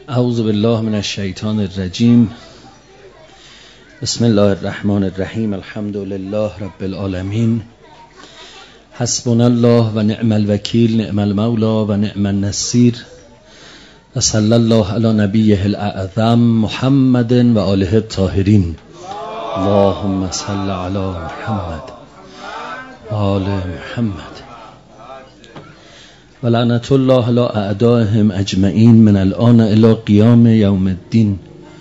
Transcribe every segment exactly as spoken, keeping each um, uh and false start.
اعوذ بالله من الشیطان الرجیم. بسم الله الرحمن الرحیم. الحمد لله رب العالمین. حسبنا الله و نعم الوکیل، نعم المولا و نعم النصیر. و صلی الله علی نبیه الاعظم محمد و آله الطاهرین. اللهم صل علی محمد و آل محمد و لعنت الله علی اعدائهم اجمعین من الان الی قیام یوم الدین.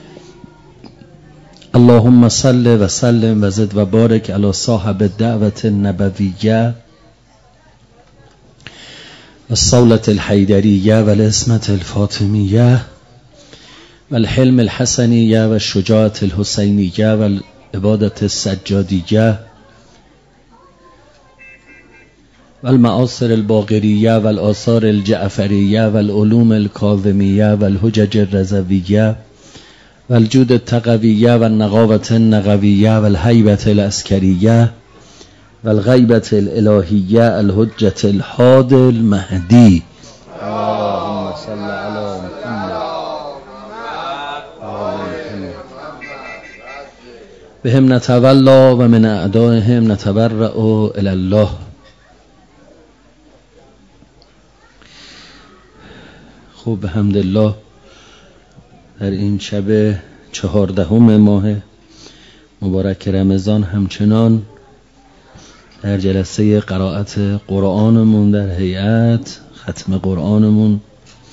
اللهم صل و سلم و زد و بارک علی صاحب الدعوة النبویه و الصولة الحیدریه و العصمة الفاطمیه و الحلم الحسنیه و الشجاعة الحسینیه و العبادة السجادیه و المعاصر الباقریه و الآثار الجعفریه و العلوم الکاظمیه و الحجج الرضویه و الجود التقویه و النقاوة النقویه و الهیبة العسکریه و الغیبة الالهیه الحجة الحاد المهدی. اللهم صل علی محمد بهم نتولا و من اعدائهم نتبرأ الی الله. خب الحمدلله در این شب چهاردهم ماه مبارک رمضان همچنان در جلسه قرائت قرآنمون در هیئت ختم قرآنمون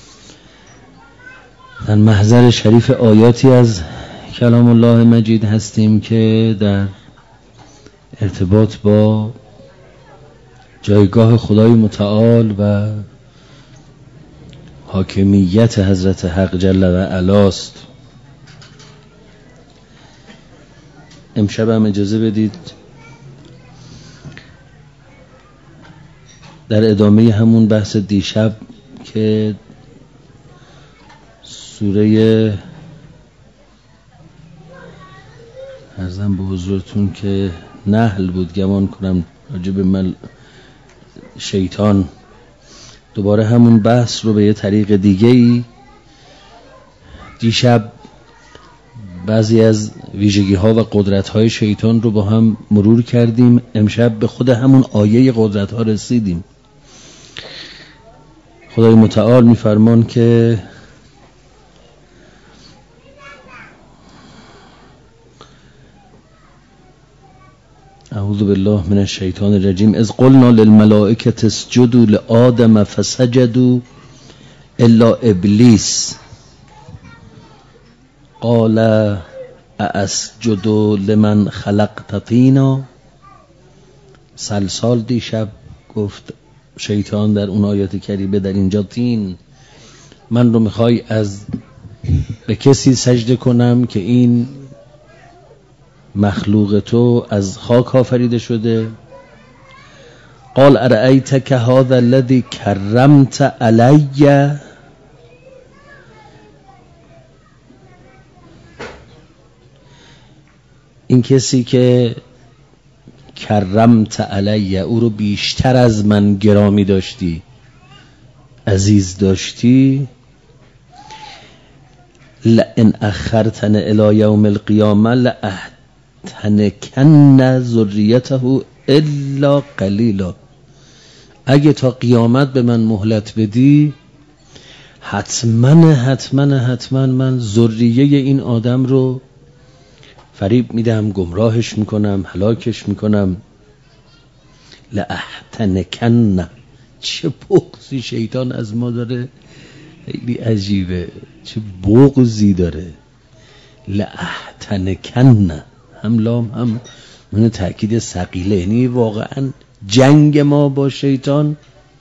در محضر شریف آیاتی از کلام الله مجید هستیم که در ارتباط با جایگاه خدای متعال و حاکمیت حضرت حق جل و علاست. امشب هم اجازه بدید در ادامه همون بحث دیشب که سوره عرضم به حضورتون که نحل بود، گمان کنم راجع به مل شیطان، دوباره همون بحث رو به یه طریق دیگه ای دیشب بعضی از ویژگی ها و قدرت های شیطان رو با هم مرور کردیم. امشب به خود همون آیه قدرت ها رسیدیم. خدای متعال میفرمان که اعوذ بالله من الشیطان الرجیم. اذ قلنا للملائکه اسجدوا لآدم فسجدوا الا ابلیس قال اسجد لمن خلقت طینا. سلسال دیشب گفت شیطان در اون آیات کریمه در اینجا تین، من رو میخوای از به کسی سجده کنم که این مخلوق تو از خاک آفریده شده. قال ارأیتک هذا الذی کرمت علی. این کسی که کرمت علی، او رو بیشتر از من گرامی داشتی، عزیز داشتی، لئن اخرتن الی یوم القیامه لأحتنکن ذریته الا قلیلا. اگه تا قیامت به من مهلت بدی، حتما حتما حتما من ذریه این آدم رو فریب میدم، گمراهش میکنم، هلاکش میکنم. لأحتنکن. چه بغضی شیطان از ما داره، خیلی عجیبه، چه بغضی داره. لأحتنکن، هم لام هم من تأکید ثقیله، یعنی واقعا جنگ ما با شیطان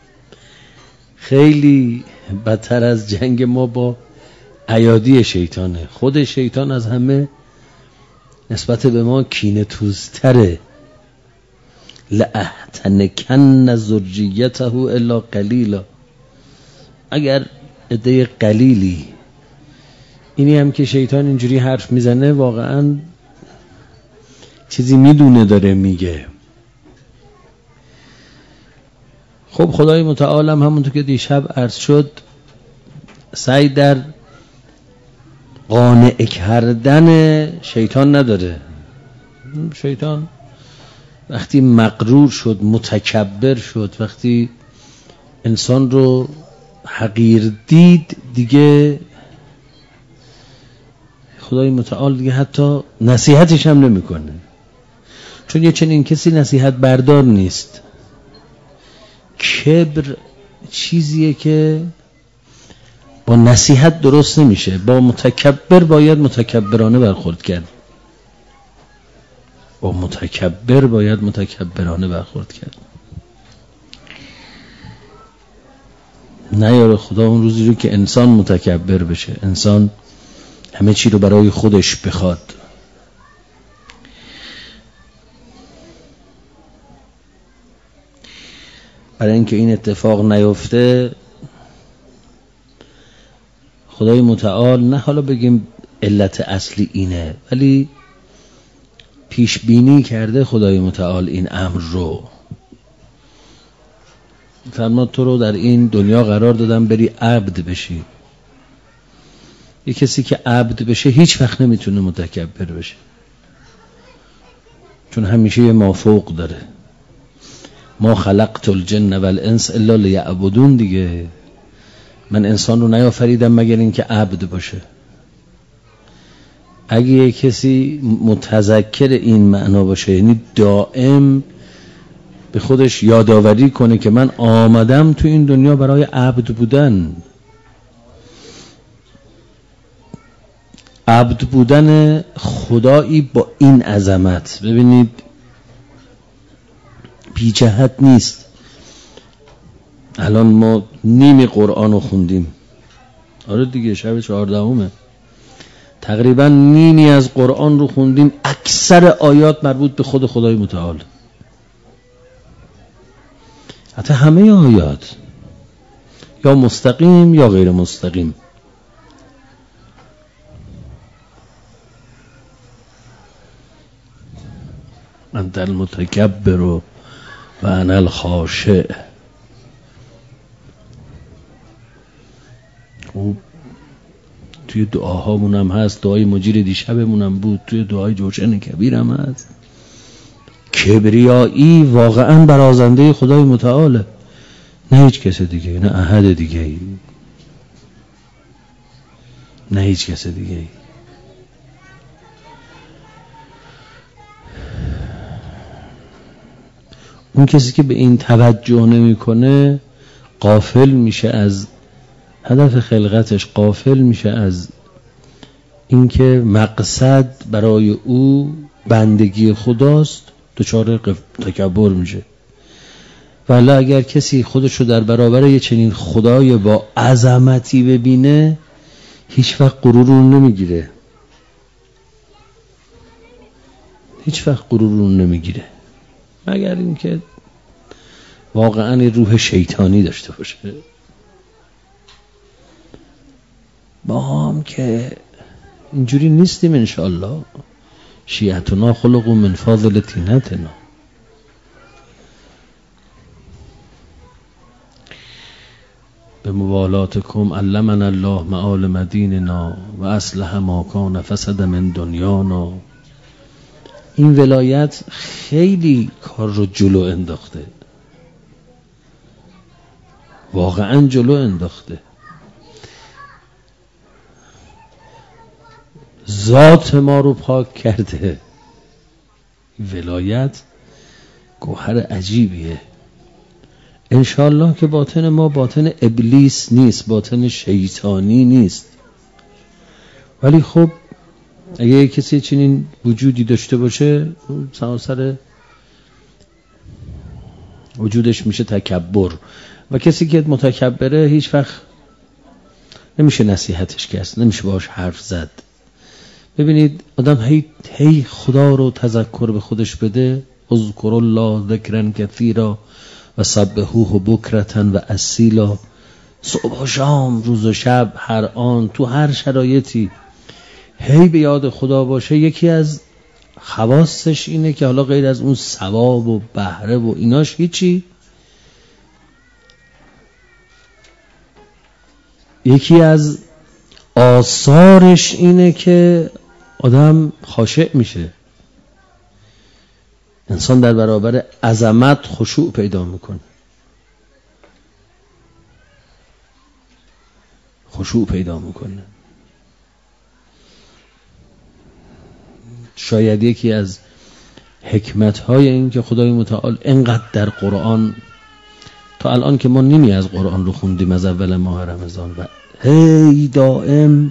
خیلی بدتر از جنگ ما با ایادی شیطانه. خود شیطان از همه نسبت به ما کینه توزتره. لأحتنکن ذریته الا قلیلا. اگر عده قلیلی، اینی هم که شیطان اینجوری حرف میزنه واقعا چیزی میدونه داره میگه. خب خدای متعال هم همونطور که دیشب عرض شد سعی در قانع کردن شیطان نداره. شیطان وقتی مغرور شد، متکبر شد، وقتی انسان رو حقیر دید، دیگه خدای متعال دیگه حتی نصیحتش هم نمی کنه، چون یه چنین کسی نصیحت بردار نیست. کبر چیزیه که با نصیحت درست نمیشه. با متکبر باید متکبرانه برخورد کرد. با متکبر باید متکبرانه برخورد کرد. نیاره خدا اون روزی رو که انسان متکبر بشه، انسان همه چی رو برای خودش بخواد. برای اینکه این اتفاق نیفته، خدای متعال نه حالا بگیم علت اصلی اینه، ولی پیش بینی کرده خدای متعال این امر رو. فرماد تو رو در این دنیا قرار دادم بری عبد بشی. یه کسی که عبد بشه هیچ وقت نمیتونه متکبر بشه، چون همیشه یه مافوق داره. ما خلقت الجن والانس الا لیعبدون. دیگه من انسان رو نیافریدم مگر اینکه عبد باشه. اگه یه کسی متذکر این معنا باشه، یعنی دائم به خودش یادآوری کنه که من آمدم تو این دنیا برای عبد بودن. عبد بودن خدایی با این عظمت. ببینید بی جهت نیست. الان ما نیم قرآن رو خوندیم. آره دیگه، شب چهاردهمه. تقریبا نیمی از قرآن رو خوندیم. اکثر آیات مربوط به خود خدای متعال، حتی همه آیات، یا مستقیم یا غیر مستقیم. انت المتکبر و انا الخاشع. خوب توی دعاهامون هم هست. دعای مجیر دیشبمون هم بود، توی دعای جوشن کبیر هم هست. کبریایی واقعا برازنده خدای متعاله، نه هیچ کس دیگه، نه احد دیگه، نه هیچ کس دیگه. اون کسی که به این توجه نمیکنه غافل میشه از هدف خلقتش، غافل میشه از اینکه مقصد برای او بندگی خداست، دچار تکبر میشه. ولی اگر کسی خودشو در برابر یه چنین خدای با عظمتی ببینه، هیچ وقت غرور رو نمیگیره، هیچ وقت غرور رو نمیگیره، مگر اینکه واقعا روح شیطانی داشته باشه. ما هم که اینجوری نیستیم انشاءالله. شیعتنا خلق من فاضل طینتنا. به موالاتکم علمنا الله معالم دیننا و اصلح ما کان فسد من دنیانا. این ولایت خیلی کار رو جلو انداخته، واقعا جلو انداخته. ذات ما رو پاک کرده. ولایت گوهر عجیبیه. انشالله که باطن ما باطن ابلیس نیست، باطن شیطانی نیست. ولی خب اگه کسی چنین وجودی داشته باشه، سراسر وجودش میشه تکبر. و کسی که متکبره هیچ وقت نمیشه نصیحتش کرد، نمیشه باهاش حرف زد. ببینید آدم هی, هی خدا رو تذکر به خودش بده. اذکر الله ذکرا کثیرا و سبحوه بکرة و اصیلا. صبح و شام، روز و شب، هر آن، تو هر شرایطی هی به یاد خدا باشه. یکی از خواستش اینه که حالا غیر از اون ثواب و بهره و ایناش هیچی، یکی از آثارش اینه که آدم خاشع میشه، انسان در برابر عظمت خشوع پیدا میکنه، خشوع پیدا میکنه. شاید یکی از حکمت‌های این که خدای متعال اینقدر در قرآن، تا الان که ما نیمی از قرآن رو خوندیم از اول ماه رمضان و هی دائم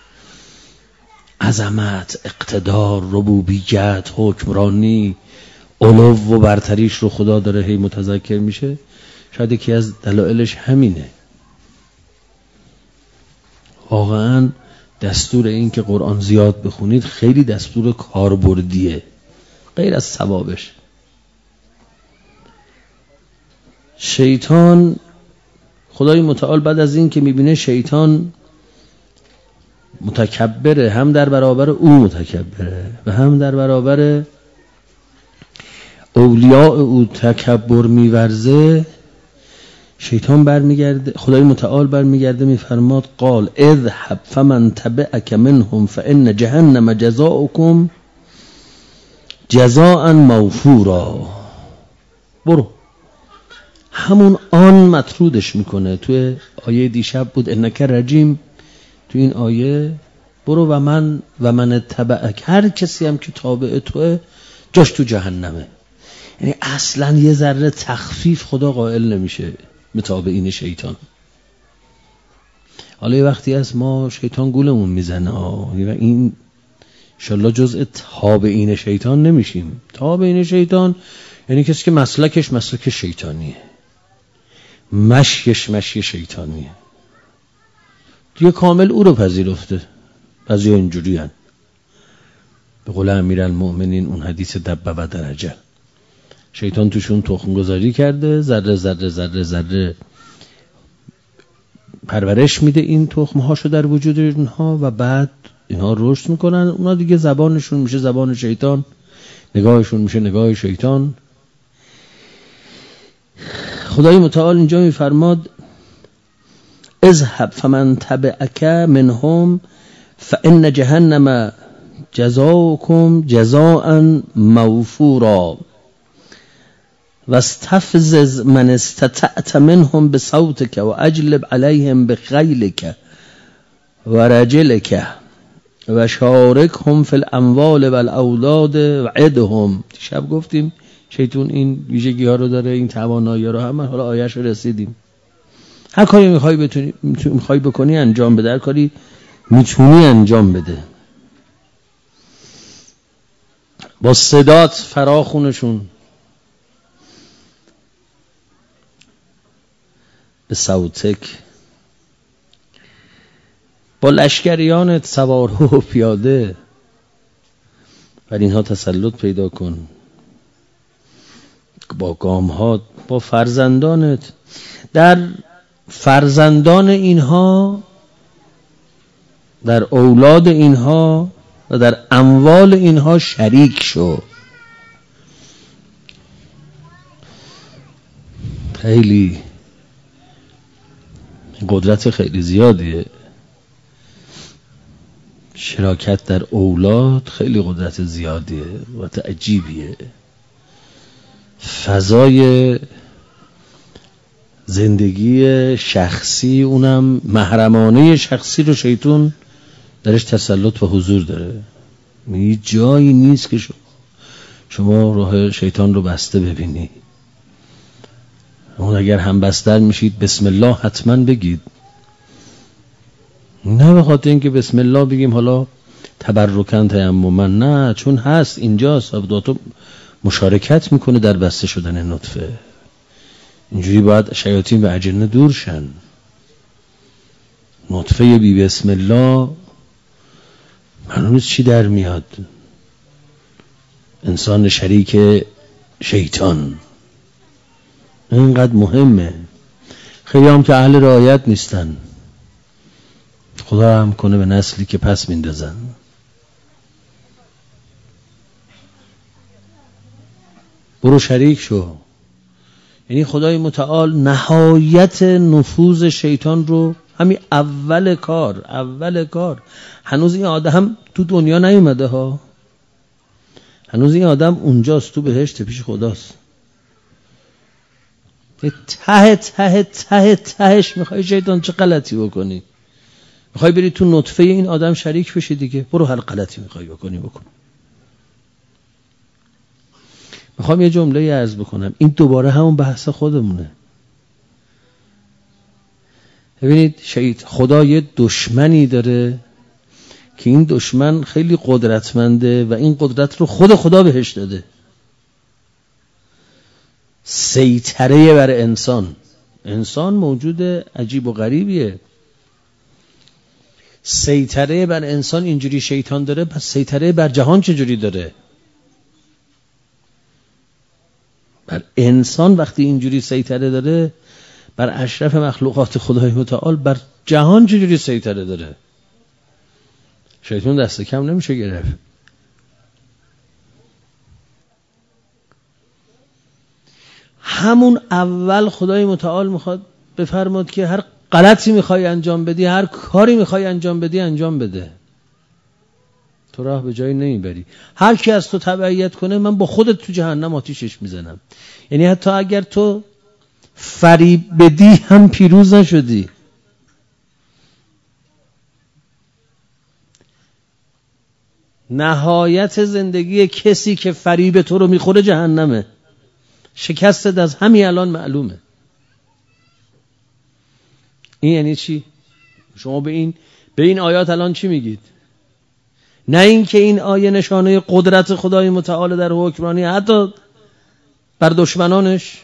عظمت، اقتدار، ربوبیت، حکمرانی، علو و برتریش رو خدا داره هی متذکر میشه. شاید یکی از دلایلش همینه. واقعا دستور این که قرآن زیاد بخونید خیلی دستور کاربردیه، غیر از ثوابش. شیطان، خدای متعال بعد از این که میبینه شیطان متکبره، هم در برابر او متکبره و هم در برابر اولیاء او تکبر میورزه، شیطان برمیگرده، خدای متعال برمیگرده میفرماد قال اذهب فمن تبعك منهم فان جهنم جزاؤكم جزاء موفورا. برو. همون آن مطرودش میکنه. توی آیه دیشب بود انک رجیم، تو این آیه برو و من و من تبعک، هر کسی هم که تابع توه جاش تو جهنمه. یعنی اصلا یه ذره تخفیف خدا قائل نمیشه متابعین شیطان. حالا یه وقتی از ما شیطان گولمون میزنه و این انشالله جزء تابعین شیطان نمیشیم. تابعین شیطان یعنی کسی که مسلکش مسلک شیطانیه، مشیش مشی شیطانیه، دیگه کامل او رو پذیرفته. بعضی ها اینجوری هن. به قول امیرالمؤمنین اون حدیث دبه و درجه، شیطان توشون تخم گذاری کرده، ذره ذره ذره ذره پرورش میده این تخم هاشو در وجود اینها و بعد اینها رشد میکنن. اونا دیگه زبانشون میشه زبان شیطان، نگاهشون میشه نگاه شیطان. خدای متعال اینجا میفرماد اذهب فمن تبعك منهم فان جهنم جزاؤكم جزاء موفورا واستفزز من استطعت منهم بصوتك واجلب عليهم بخيلك ورجلك وشاركهم في الاموال والاولاد وعدهم. شب گفتیم شیطان این ویژگی ها رو داره، این توانایی رو هم. حالا آیه‌اش رو رسیدیم. هر کاری میخوای بتونی میخوای بکنی انجام بده، هر کاری میتونی انجام بده. با صدات فراخونشون، به صوتک، با لشکریانت سوار و پیاده بر اینها تسلط پیدا کن، با گام‌ها، با فرزندانت، در فرزندان اینها، در اولاد اینها و در اموال اینها شریک شو. خیلی قدرت خیلی زیادیه. شراکت در اولاد خیلی قدرت زیادیه، قدرت عجیبیه. فضای زندگی شخصی، اونم محرمانه شخصی رو شیطان درش تسلط و حضور داره. یه جایی نیست که شما شما راه شیطان رو بسته ببینی. اون اگر هم بستر میشید بسم الله حتما بگید، نه به خاطر اینکه بسم الله بگیم حالا تبرکن تیمما، نه، چون هست اینجا سبداتو مشارکت میکنه در بسته شدن نطفه. اینجوری باید شیاطین و اجنه دور شن. نطفه بی بسم الله معلوم نیست چی در میاد. انسان شریک شیطان اینقدر مهمه. خیلی هم که اهل رعایت نیستن، خدا هم کنه به نسلی که پس میندازن. برو شریک شو. یعنی خدای متعال نهایت نفوذ شیطان رو همین اول کار اول کار هنوز این آدم تو دنیا نیومده ها، هنوز این آدم اونجاست، تو بهشت پیش خداست. ته ته ته تهش میخوای شیطان چه غلطی بکنی؟ میخوای بری تو نطفه این آدم شریک بشی دیگه، برو هر غلطی میخوای بکنی بکن. میخوام یه جمله عرض بکنم، این دوباره همون بحث خودمونه. ببینید شیطان خدا یه دشمنی داره که این دشمن خیلی قدرتمنده و این قدرت رو خود خدا بهش داده، سیطره بر انسان. انسان موجود عجیب و غریبیه، سیطره بر انسان اینجوری شیطان داره، پس سیطره بر جهان چجوری داره؟ بر انسان وقتی اینجوری سیطره داره، بر اشرف مخلوقات خدای متعال، بر جهان چجوری سیطره داره؟ شیطان دست کم نمیشه گرفت. همون اول خدای متعال میخواد بفرماد که هر غلطی میخوای انجام بدی، هر کاری میخوای انجام بدی انجام بده، تو راه به جایی نمیبری. هر کی از تو تبعیت کنه من با خودت تو جهنم آتیشش میزنم. یعنی حتی اگر تو فریب بدی هم پیروز نشدی. نهایت زندگی کسی که فریب تو رو میخوره جهنمه. شکستت از همین الان معلومه. این یعنی چی؟ شما به این به این آیات الان چی میگید؟ نه این که این آیه نشانه قدرت خدای متعال در حکمرانی حتی بر دشمنانش،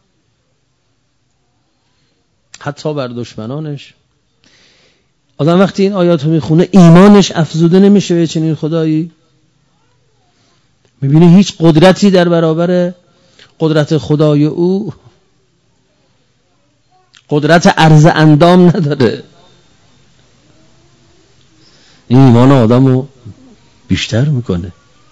حتی بر دشمنانش. آدم وقتی این آیات رو میخونه ایمانش افزوده نمیشه به چنین خدایی. میبینی هیچ قدرتی در برابر قدرت خدای او، قدرت عرض اندام نداره. این ایمان آدم رو بیشتر میکنه.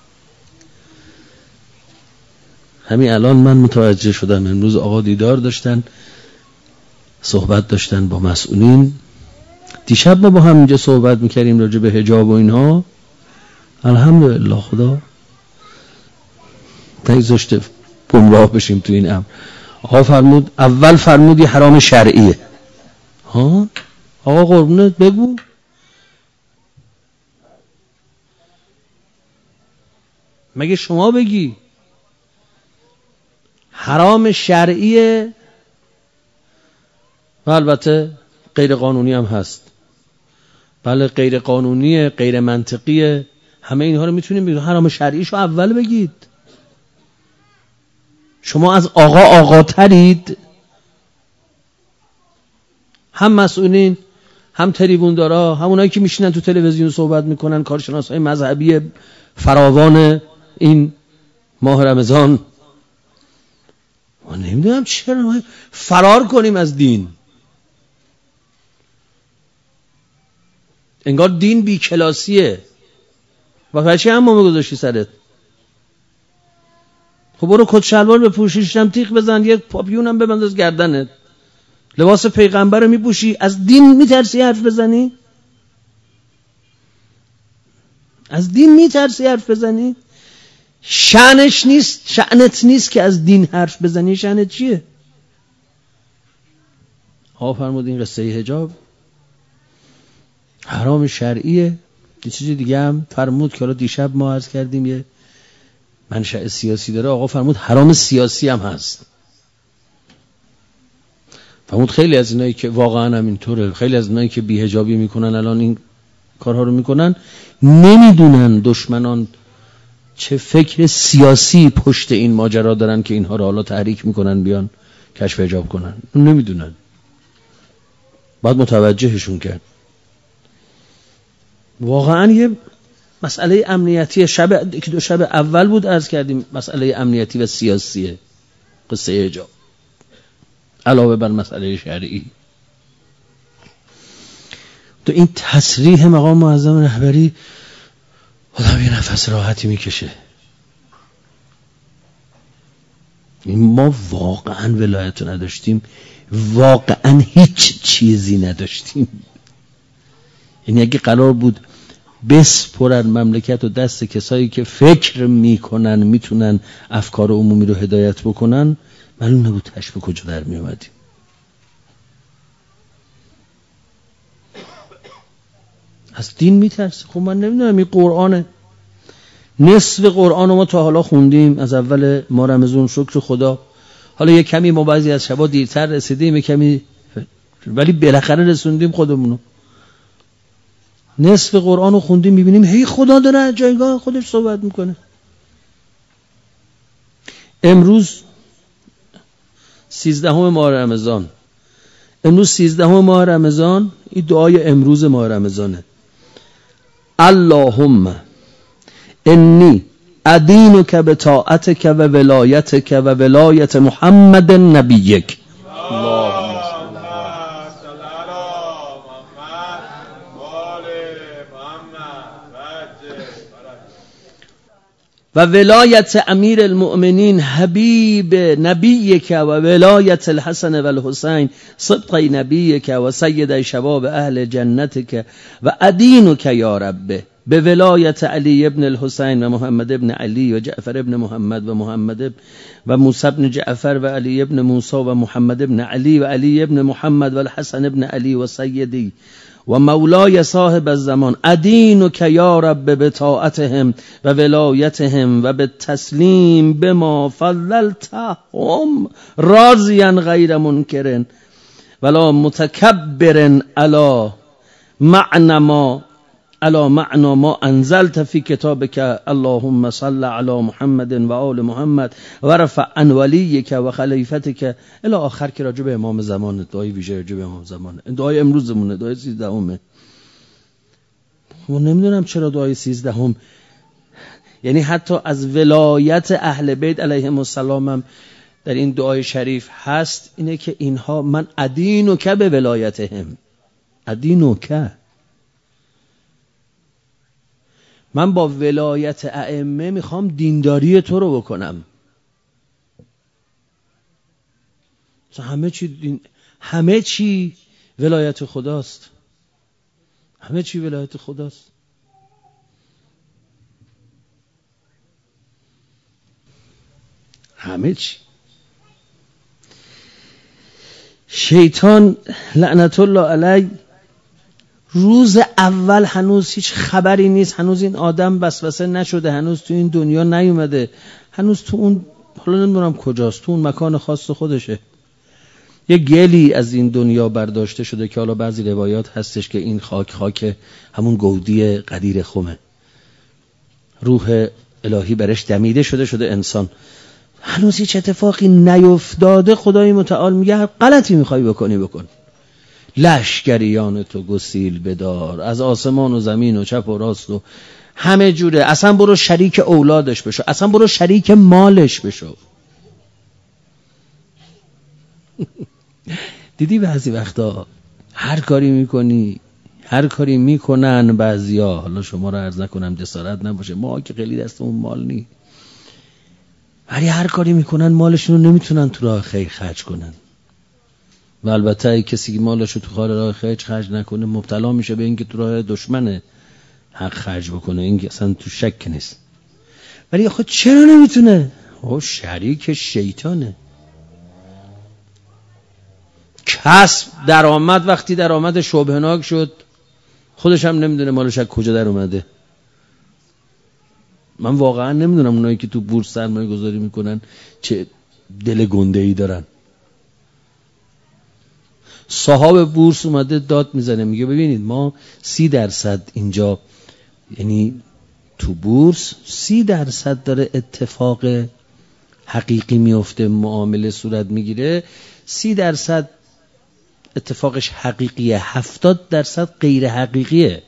همین الان من متوجه شدم، امروز آقا دیدار داشتن، صحبت داشتن با مسئولین. دیشب ما با هم اینجا صحبت میکردیم راجع به حجاب و اینها. الحمدلله خدا نگذاشته گمراه بشیم تو این امر. آقا فرمود اول فرمود یه حرام شرعیه. ها آقا قربونت بگو. مگه شما بگی حرام شرعیه و البته غیر قانونی هم هست. بله غیر قانونیه، غیر منطقیه، همه اینها رو میتونیم بگیم. حرام شرعیشو اول بگید. شما از آقا آقا ترید. هم مسئولین، هم تریبوندارا، همونایی که میشینن تو تلویزیون صحبت میکنن، کارشناسای مذهبی فراوان این ماه رمضان. ما نمیدونم چرا ما فرار کنیم از دین. انگار دین بی کلاسیه. و بچه هم ما گذاشتی سرت. خب برو کت شلوار بپوشیش، هم تیغ بزن، یک پاپیون هم ببند از گردنت، لباس پیغمبر رو میپوشی، از دین میترسی حرف بزنی؟ از دین میترسی حرف بزنی؟ شأنش نیست، شأنت نیست که از دین حرف بزنی. شأنت چیه؟ ها فرمود این قصه حجاب حرام شرعیه. یه چیز دیگه هم فرمود که حالا دیشب ما عرض کردیم یه منشأ سیاسی داره. آقا فرمود حرام سیاسی هم هست. فرمود خیلی از اینایی که واقعا هم اینطوره، خیلی از اینایی که بی‌حجابی میکنن الان این کارها رو میکنن، نمیدونن دشمنان چه فکر سیاسی پشت این ماجرا دارن که اینها رو حالا تحریک میکنن بیان کشف حجاب کنن. نمیدونن. باید متوجهشون کرد. واقعا یه مسئله امنیتی، شب که دو شب اول بود عرض کردیم، مسئله امنیتی و سیاسیه قصه حجاب، علاوه بر مسئله شرعی. تو این تصریح مقام معظم رهبری آدم یه نفس راحتی میکشه. ما واقعا ولایت نداشتیم، واقعا هیچ چیزی نداشتیم. یعنی اگه قرار بود بسپرن مملکت و دست کسایی که فکر میکنن میتونن افکار عمومی رو هدایت بکنن، معلوم نبود تش به کجا در میومدیم. از دین میترسه. خب من نمیدونم، این قرآنه، نصف قرآن رو ما تا حالا خوندیم از اول ما رمضان، شکر خدا. حالا یه کمی ما بعضی از شبا دیرتر رسیدیم، یه کمی، ولی بالاخره رسوندیم خودمونو. نصف قرآن رو خوندیم، میبینیم هی خدا داره جایگاه خودش صحبت میکنه. امروز سیزدهم ماه رمضان، امروز سیزدهم ماه رمضان، این دعای امروز ماه رمضانه: اللهم انی ادینک بطاعتک و ولایتک و ولایت محمد نبیک. اللهم صل علی و ولایت امیر المؤمنین حبیب نبیک و ولایت الحسن و الحسین صدق نبیک و سید شباب اهل جنتک و ادینک یا رب به ولایت علی ابن الحسین و محمد ابن علی و جعفر ابن محمد و محمد و موسی ابن جعفر و علی ابن موسی و محمد ابن علی و علی ابن محمد و الحسن ابن علی و سیدی و مولای صاحب الزمان ادینک یا رب بطاعتهم و ولایتهم و بالتسلیم بما فضلتهم راضیا غیر منکر ولا متکبر علی معنی ما علی معنی ما انزلت فی کتابک. اللهم صل علی محمد و آل محمد و رفع عن ولیک و خلیفتک الی آخر، که راجع به امام زمان، دعای ویژه راجع به امام زمان. دعای امروزمونه، دعای سیزدهمه. من نمیدونم چرا دعای سیزدهم، یعنی حتی از ولایت اهل بیت علیهم السلام هم در این دعای شریف هست، اینه که اینها من ادینک به ولایتهم، ادینک، من با ولایت ائمه میخوام دینداری تو رو بکنم. همه چی دین... همه چی ولایت خداست، همه چی ولایت خداست. همه چی. شیطان لعنت الله علیه روز اول هنوز هیچ خبری نیست، هنوز این آدم وسوسه نشده، هنوز تو این دنیا نیومده، هنوز تو اون، حالا نمیدونم کجاست، تو اون مکان خاص خودشه. یه گلی از این دنیا برداشته شده که حالا بعضی روایات هستش که این خاک خاک همون گودی قدیر خمه، روح الهی برش دمیده شده شده انسان. هنوز هیچ اتفاقی نیفتاده. خدای متعال میگه هر غلطی میخوای بکنی بکن، لشکریان تو گسیل بدار، از آسمان و زمین و چپ و راست و همه جوره، اصلا برو شریک اولادش بشو، اصلا برو شریک مالش بشو. دیدی بعضی وقتا هر کاری میکنی، هر کاری میکنن بعضیا، حالا شما رو عرض نکنم جسارت نباشه، ما که خیلی دستمون مال نی، ولی هر کاری میکنن مالشون رو نمیتونن تو راه خیر خرج کنن. و البته کسی که مالش رو تو خال راه خیر خرج نکنه مبتلا میشه به اینکه تو راه دشمن حق خرج بکنه، این اصلا تو شک نیست. ولی خود چرا نمیتونه؟ او شریک شیطانه. کسب درآمد، وقتی درآمد شبهناک شد خودش هم نمیدونه مالش از کجا در اومده. من واقعا نمیدونم اونایی که تو بورس سرمایه گذاری میکنن چه دل گنده ای دارن. صاحب بورس اومده داد میزنه، میگه ببینید ما سی درصد اینجا، یعنی تو بورس سی درصد داره اتفاق حقیقی میفته، معامله صورت میگیره، سی درصد اتفاقش حقیقیه، هفتاد درصد غیر حقیقیه.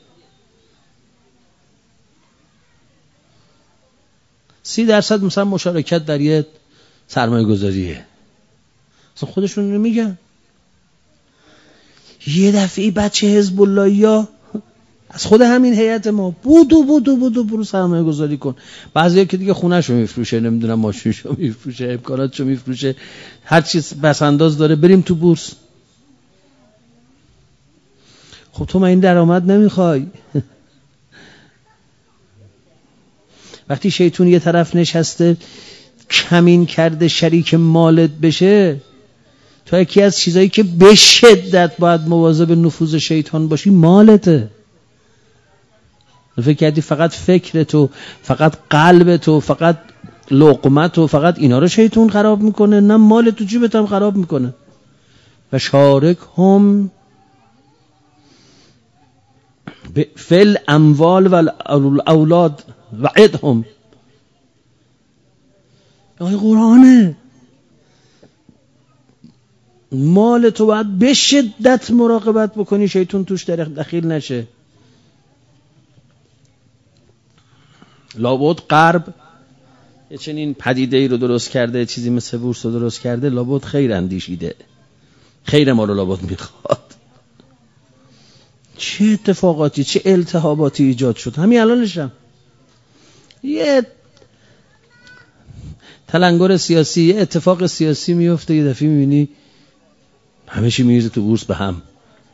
سی درصد مثلا مشارکت در یه سرمایه گذاریه، اصلا خودشون رو میگن. یه دفعه بچه حزب اللهی ها از خود همین هیئت ما بودو بودو بودو برو سرمایه گذاری کن. بعضیا که دیگه خونه‌شو میفروشه، نمیدونم ماشینشو میفروشه، امکاناتشو میفروشه، هر چیز بس انداز داره، بریم تو بورس. خب تو من این درآمد نمیخوای؟ وقتی شیطون یه طرف نشسته کمین کرده شریک مالت بشه، تو یکی از چیزایی که به شدت باید مواظب نفوذ شیطان باشی مالته. فکر کردی فقط فکر تو، فقط قلب تو، فقط لقمه تو، فقط اینا رو شیطان خراب میکنه؟ نه، مال تو جیبت هم خراب میکنه. و شارک هم فل اموال و اولاد وعدهم. آیه قرآنه. مال تو باید به شدت مراقبت بکنی شیطان توش دخیل نشه. لابد غرب یه چنین پدیده ای رو درست کرده، چیزی مثل بورس رو درست کرده، لابد خیر اندیشیده، خیر ما رو لابد میخواد. چه اتفاقاتی، چه التهاباتی ایجاد شد همین الانشم. یه تلنگر سیاسی، یه اتفاق سیاسی میفته، یه دفعه میبینی همه چی میریزه تو بورس به هم.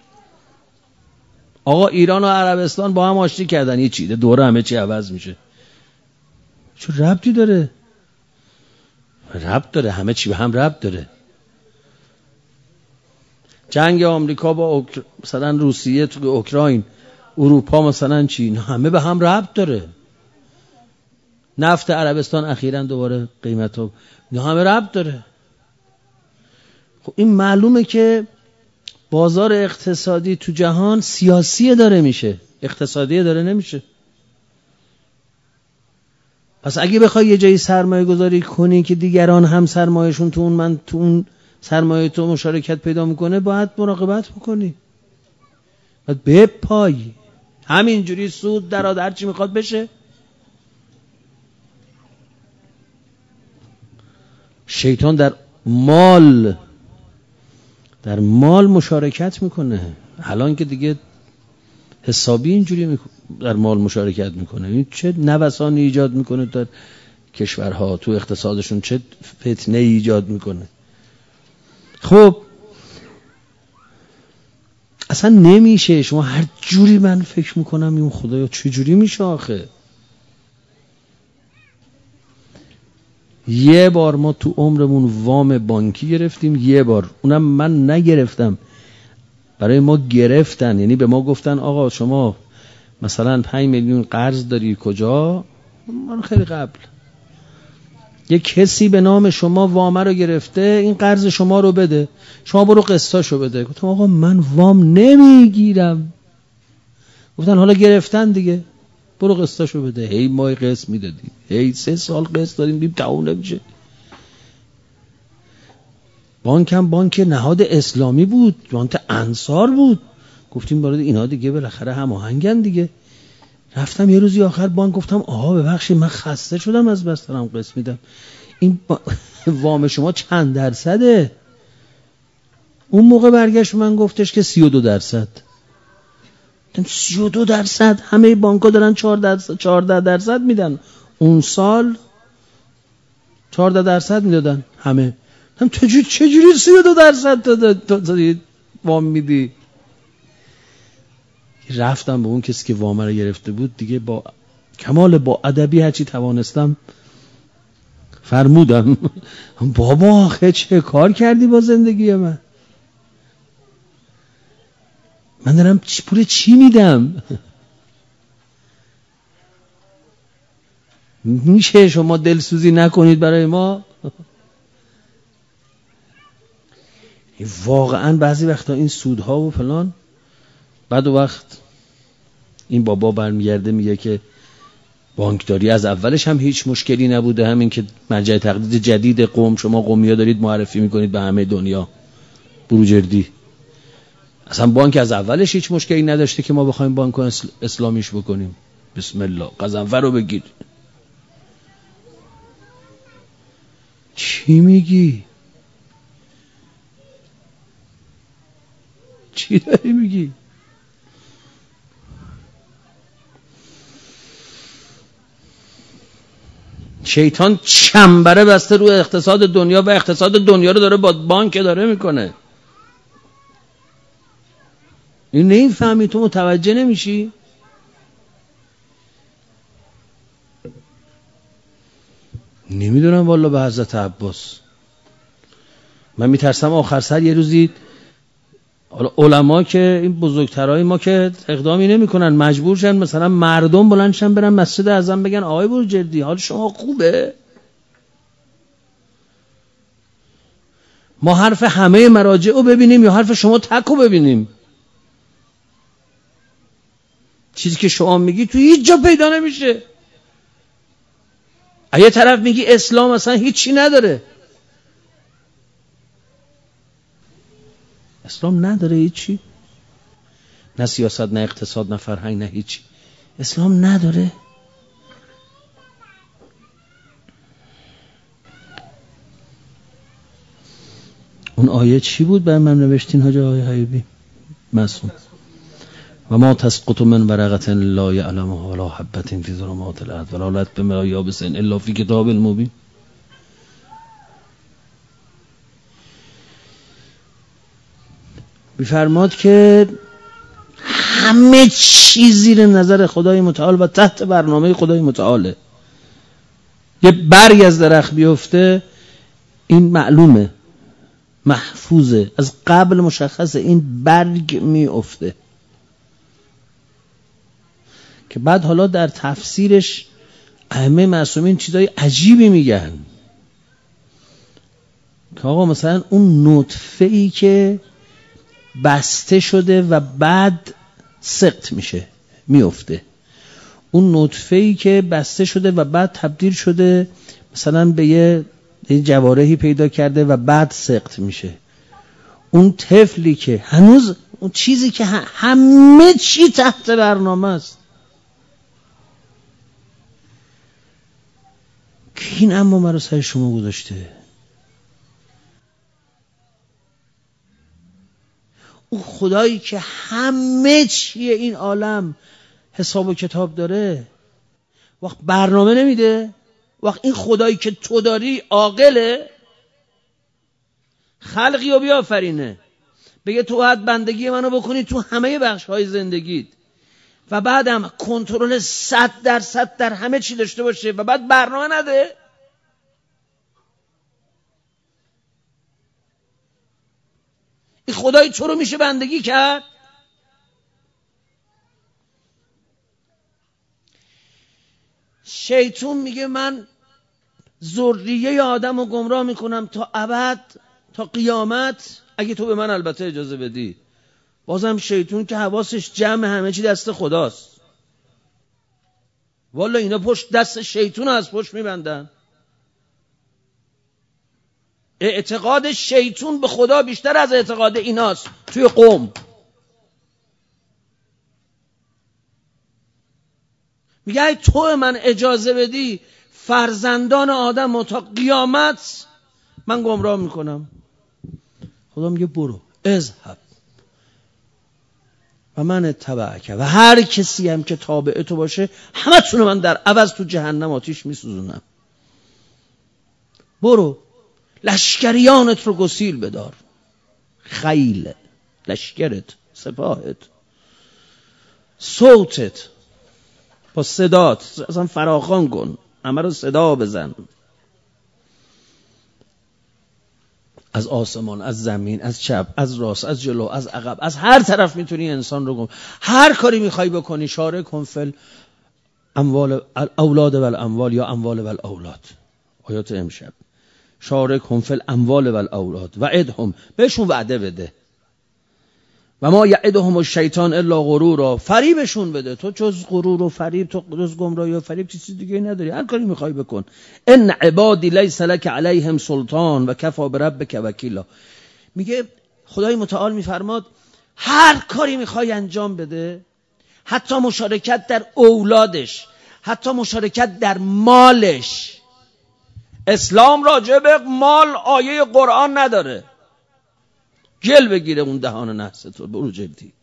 آقا ایران و عربستان با هم آشتی کردن، یه چیزه دوره همه چی عوض میشه. چه ربطی داره؟ ربط داره، همه چی به هم ربط داره. جنگ آمریکا با اوکر... مثلا روسیه تو اوکراین، اروپا مثلا چی، همه به هم ربط داره. نفت عربستان اخیراً دوباره قیمتو، نه همه ربط داره. خب این معلومه که بازار اقتصادی تو جهان سیاسی داره میشه، اقتصادی داره نمیشه. پس اگه بخوای یه جایی سرمایه گذاری کنی که دیگران هم سرمایهشون تو اون من تو اون سرمایه تو مشارکت پیدا میکنه، باید مراقبت بکنی، باید بپای. همینجوری سود درآد هر چی میخواد بشه. شیطان در مال در مال مشارکت میکنه. الان که دیگه حسابی اینجوری در مال مشارکت میکنه. این چه نوسانی ایجاد میکنه در کشورها، تو اقتصادشون چه فتنه ایجاد میکنه. خب اصلا نمیشه. شما هر جوری من فکر میکنم این خدایا چه جوری میشه آخه؟ یه بار ما تو عمرمون وام بانکی گرفتیم، یه بار، اونم من نگرفتم، برای ما گرفتن. یعنی به ما گفتن آقا شما مثلا پنج میلیون قرض داری، کجا؟ من خیلی قبل یه کسی به نام شما وامه رو گرفته، این قرض شما رو بده، شما برو قسطاشو بده. گفتم آقا من وام نمیگیرم. گفتن حالا گرفتن دیگه، برو قسطاشو بده. هی مای قسط میدادیم، هی سه سال قسط دادیم، دیم تموم نمیشه. بانک هم بانک نهاد اسلامی بود، بانک انصار بود. گفتیم برای اینا دیگه بالاخره هماهنگن دیگه. رفتم یه روزی آخر بانک، گفتم آها ببخشید من خسته شدم از بس دارم قسط میدم، این با... وام شما چند درصده؟ اون موقع برگشت من گفتش که سی و دو درصد. سی و دو درصد؟ همه بانک‌ها دارن چهارده درصد میدن. اون سال چهارده درصد میدادن همه. هم چجوری چجوری سی و دو درصد تو وام میدی؟ رفتم به اون کسی که وام رو گرفته بود دیگه، با کمال با ادبی هرچی توانستم فرمودم بابا آخه چه کار کردی با زندگی من؟ من دارم پول چی میدم؟ میشه شما دلسوزی نکنید برای ما؟ واقعا بعضی وقتا این سودها و فلان، بعد و وقت این بابا برمیگرده میگه که بانکداری از اولش هم هیچ مشکلی نبوده، همین که مرجع تقلید جدید قوم شما قومیا دارید معرفی میکنید به همه دنیا. بروجردی اصلا بانک از اولش هیچ مشکلی نداشته که ما بخوایم بانک اسلامیش بکنیم. بسم الله، غضنفر رو بگیر. چی میگی؟ چی داری میگی؟ شیطان چنبره بسته روی اقتصاد دنیا و اقتصاد دنیا رو داره با بانک داره میکنه. این نمیفهمی؟ تو متوجه نمیشی؟ نمیدونم والا به حضرت عباس. من میترسم آخر سر یه روزی حالا علما که این بزرگترهای ما که اقدامی نمیکنن، مجبور شن مثلا مردم بلند شن برن مسجد اعظم بگن آقای بروجردی حال شما خوبه؟ ما حرف همه مراجع رو ببینیم یا حرف شما تک رو ببینیم؟ چیزی که شما میگی تو هیچ جا پیدا نمیشه. یه طرف میگی اسلام اصلا هیچی نداره. اسلام نداره هیچی؟ نه سیاست، نه اقتصاد، نه فرهنگ، نه هیچی. اسلام نداره. اون آیه چی بود برای من نوشتین حاج آقای حبیبی معصوم؟ و ما تسقط من ورقة لا یعلمها ولا حبة فی ظلمات الارض ولا رطب ولا یابس الا فی کتاب مبین. میفرماد که همه چیز زیر نظر خدای متعال و تحت برنامه خدای متعاله. یه برگ از درخت بیفته این معلومه، محفوظه، از قبل مشخصه این برگ میفته. که بعد حالا در تفسیرش ائمه معصومین چیزای عجیبی میگن که آقا مثلا اون نطفه‌ای که بسته شده و بعد سقط میشه میفته، اون نطفه‌ای که بسته شده و بعد تبدیل شده مثلا به یه جوارحی پیدا کرده و بعد سقط میشه، اون طفلی که هنوز اون چیزی که همه چی تحت برنامه است که این اما مرا سر شما گذاشته. اون خدایی که همه چیه این عالم حساب و کتاب داره وقت برنامه نمیده؟ وقت این خدایی که تو داری عاقله؟ خلقی رو بیافرینه بگه تو باید بندگی منو بکنی تو همه بخش های زندگیت و بعدم کنترل صد درصد در همه چی داشته باشه و بعد برنامه نده؟ این خدای تو رو میشه بندگی کرد؟ شیطان میگه من ذریه آدم رو گمراه میکنم تا ابد، تا قیامت، اگه تو به من البته اجازه بدی. بازم شیطان که حواسش جمع همه چی دست خداست. والا اینا پشت دست شیطان از پشت میبندن. اعتقاد شیطان به خدا بیشتر از اعتقاد ایناست توی قوم. میگه ای تو من اجازه بدی فرزندان آدم رو تا قیامت من گمراه میکنم. خدا میگه برو اذهب و من تبعک و هر کسی هم که تابع تو باشه همه تونو من در عوض تو جهنم آتیش میسوزونم. برو لشکریانت رو گسیل بدار، خیل لشکرت، سپاهت، صوتت با صدات اصلا فراخوان کن، همه رو صدا بزن، از آسمان، از زمین، از چپ، از راست، از جلو، از عقب، از هر طرف میتونی انسان رو گم. هر کاری میخوای بکنی شارک کن فل اموال اولاد و الاموال یا اموال و الاولاد. آیات امشب شارک هم فل اموال و الاولاد و عدهم، بهشون وعده بده. و ما یعدهم الشیطان الا غرورا، فریبشون بده. تو جز غرور و فریب، تو جز گمراهی و فریب چیزی دیگه نداری. هر کاری میخوای بکن. ان عبادی لیس لک علیهم سلطان و کفی بربک وکیلا. میگه خدای متعال میفرماد هر کاری میخوای انجام بده، حتی مشارکت در اولادش، حتی مشارکت در مالش. اسلام راجع به مال آیه قرآن نداره. گل بگیره اون دهان نحس تو برو جلدی.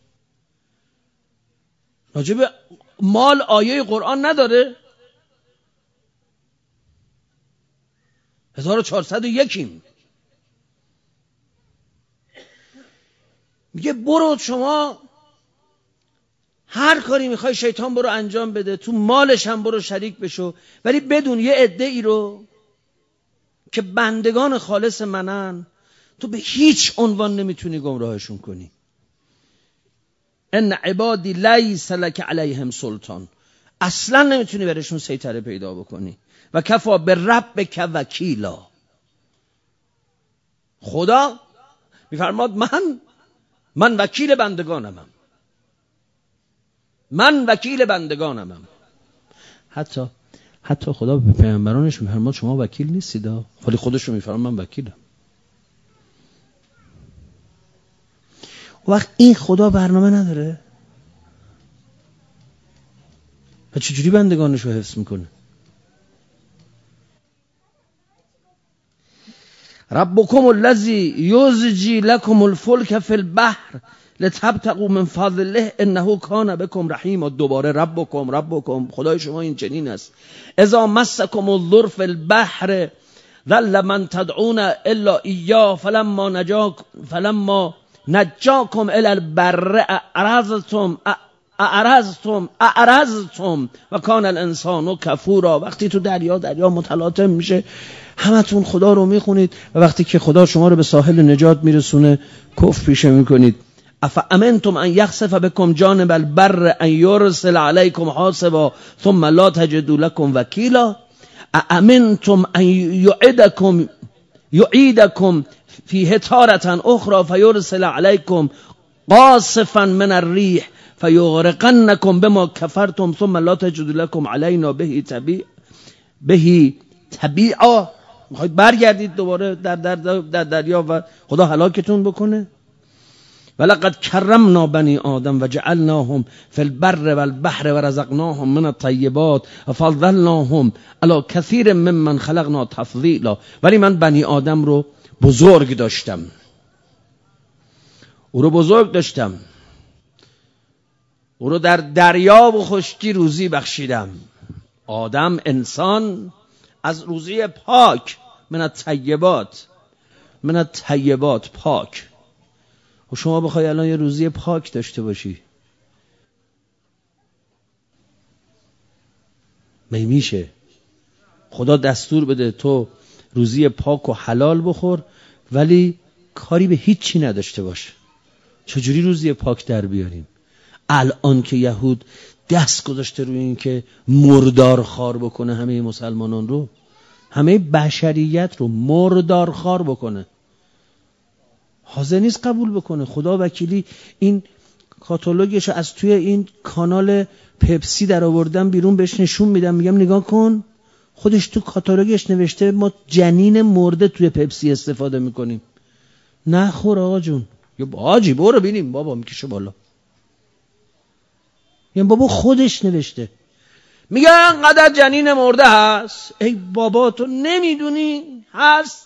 راجع به مال آیه قرآن نداره. هزار و چهارصد و یکیم. میگه برو شما هر کاری میخوای شیطان برو انجام بده، تو مالش هم برو شریک بشو، ولی بدون یه عده ای رو که بندگان خالص منن تو به هیچ عنوان نمیتونی گمراهشون کنی. ان عبادی لیس لک علیهم سلطان، اصلا نمیتونی برشون سیطره پیدا بکنی. و کفا بربک وکیلا، خدا میفرماد من من وکیل بندگانمم، من وکیل بندگانمم. حتی حتی خدا به پیامبرانش میفرماد شما وکیل نیستید، ولی خودش رو میفرماد من وکیلم. وقت این خدا برنامه نداره و چجوری بندگانش رو حفظ میکنه؟ ربکم الذی یزجی لکم الفلک فی البحر لتبتغوا من فضله انه کان بکم رحیم. دوباره ربکم ربکم، خدای شما این چنین است. اذا مسکم الضر فی البحر ظل من تدعون الا ایاه فلما نجاکم فلما نجاکم الی البر اعرضتم اعرضتم اعرضتم و کان الانسان کفورا. وقتی تو دریا دریا متلاطم میشه همتون خدا رو میخونید و وقتی که خدا شما رو به ساحل نجات میرسونه کفر پیشه میکنید. افامنتم ان یخسف بكم جانب البر ان یرسل علیکم حاصبا ثم لا تجدوا لكم وکیلا. امنتم ان یعیدکم یعیدکم فی تارة اخرى فیرسل علیکم قاصفا من الریح فیغرقنکم بما کفرتم ثم لا تجدوا لكم علینا به تبیع به تبیعا. میخواید برگردید دوباره در در در دریا و خدا هلاکتون بکنه؟ ولقد کرمنا بنی آدم و جعلناهم فی البر والبحر و رزقناهم من الطیبات و فضلناهم علی کثیر ممن خلقنا تفضیلا. ولی من بنی آدم رو بزرگ داشتم، او رو بزرگ داشتم، او رو در دریا و خشکی روزی بخشیدم. آدم انسان از روزی پاک، من الطیبات، من الطیبات پاک. و شما بخوای الان یه روزی پاک داشته باشی می میشه؟ خدا دستور بده تو روزی پاک و حلال بخور ولی کاری به هیچی نداشته باش. چجوری روزی پاک در بیاریم؟ الان که یهود دست گذاشته روی این که مردار خوار بکنه همه مسلمانان رو، همه بشریت رو مردار خوار بکنه، حاضر نیست قبول بکنه. خدا وکیلی این کاتالوگش از توی این کانال پپسی در آوردم بیرون بهش نشون میدم، میگم نگاه کن، خودش تو کاتالوگش نوشته ما جنین مرده توی پپسی استفاده میکنیم. نه خور آقا جون، یا آجی برو بینیم بابا میکشه بالا. یعنی بابا خودش نوشته، میگه انقدر جنین مرده هست. ای بابا تو نمیدونی هست؟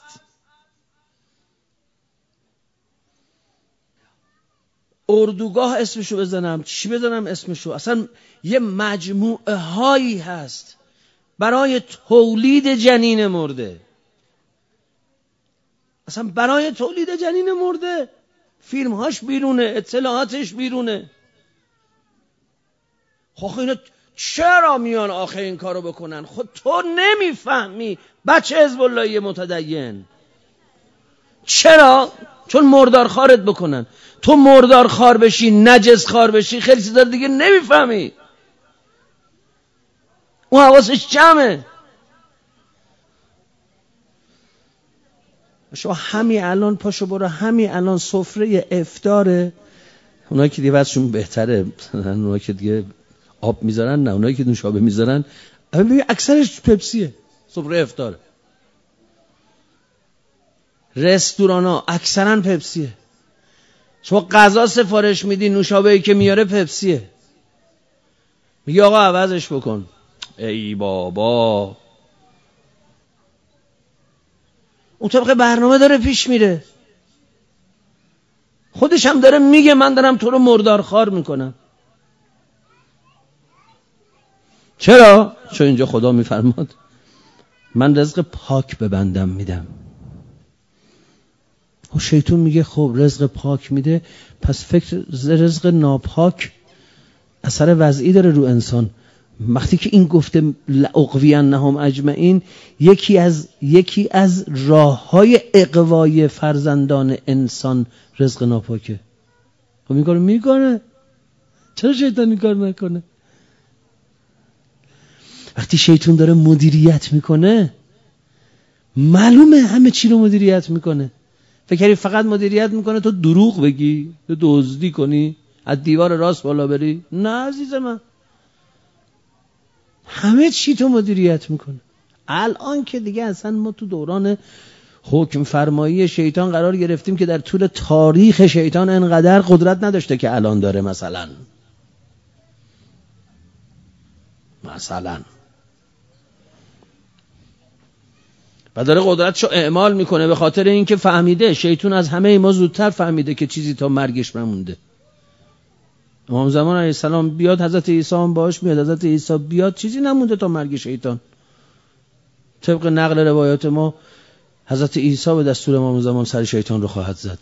اردوگاه اسمشو بزنم، چی بزنم اسمشو؟ اصلا یه مجموعه هایی هست برای تولید جنین مرده، اصلا برای تولید جنین مرده. فیلم هاش بیرونه، اطلاعاتش بیرونه. خب اینا چرا میان آخه این کارو بکنن؟ خود تو نمیفهمی بچه حزب اللهی متدین. چرا؟ چون مردار خارت بکنن. تو مردار خار بشی، نجس خار بشی، خیلی چیزا دیگه نمیفهمی. اون حواسش جمعه. شما همین الان پاشو برو همین الان سفره افطاره، اونایی که دیگه وضعشون بهتره، اونایی که دیگه آب میذارن، نه اونایی که نوشابه میذارن، ببین اکثرش پپسیه. سفره افطار رستورانا اکثرا پپسیه. شما غذا سفارش میدی، نوشابه‌ای که میاره پپسیه. میگه آقا عوضش بکن. ای بابا، اون طبق برنامه داره پیش میره. خودش هم داره میگه من دارم تو رو مردار خوار میکنم. چرا؟ چون اینجا خدا میفرماد من رزق پاک به بندم میدم. و شیطان میگه خب رزق پاک میده، پس فکر رزق ناپاک اثر وضعی داره رو انسان. وقتی که این گفته لأغوینهم اجمعین، یکی از یکی از راههای اغوای فرزندان انسان رزق ناپاکه. خب این کارو میکنه، چرا شیطان این کار نکنه؟ وقتی شیطان داره مدیریت میکنه، معلومه همه چی رو مدیریت میکنه. فکری فقط مدیریت میکنه تو دروغ بگی، تو دزدی کنی، از دیوار راست بالا بری؟ نه عزیز من، همه چی تو مدیریت میکنه. الان که دیگه اصلا ما تو دوران حکم فرمایی شیطان قرار گرفتیم که در طول تاریخ شیطان انقدر قدرت نداشته که الان داره. مثلا مثلا و داره قدرتشو اعمال میکنه به خاطر اینکه فهمیده، شیطان از همه ما زودتر فهمیده که چیزی تا مرگش نمونده. امام زمان علیه السلام بیاد، حضرت عیسی هم باش میاد، حضرت عیسی بیاد، چیزی نمونده تا مرگ شیطان. طبق نقل روایات ما حضرت عیسی به دستور امام زمان سر شیطان رو خواهد زد.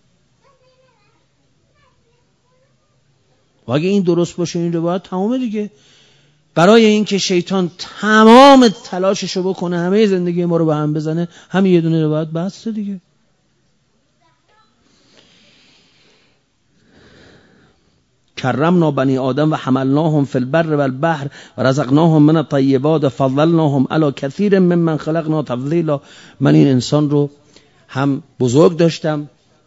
و اگه این درست باشه این روایت تمامه دیگه. برای اینکه شیطان تمام تلاششو بکنه همه زندگی ما رو به هم بزنه، همین یه دونه روایت بسته دیگه. کرمنا بنی آدم و حملناهم فی البر و البحر و رزقناهم من الطیبات و فضلناهم علی کثیر ممن خلقنا تفضیلا. من این انسان رو هم بزرگ داشتم،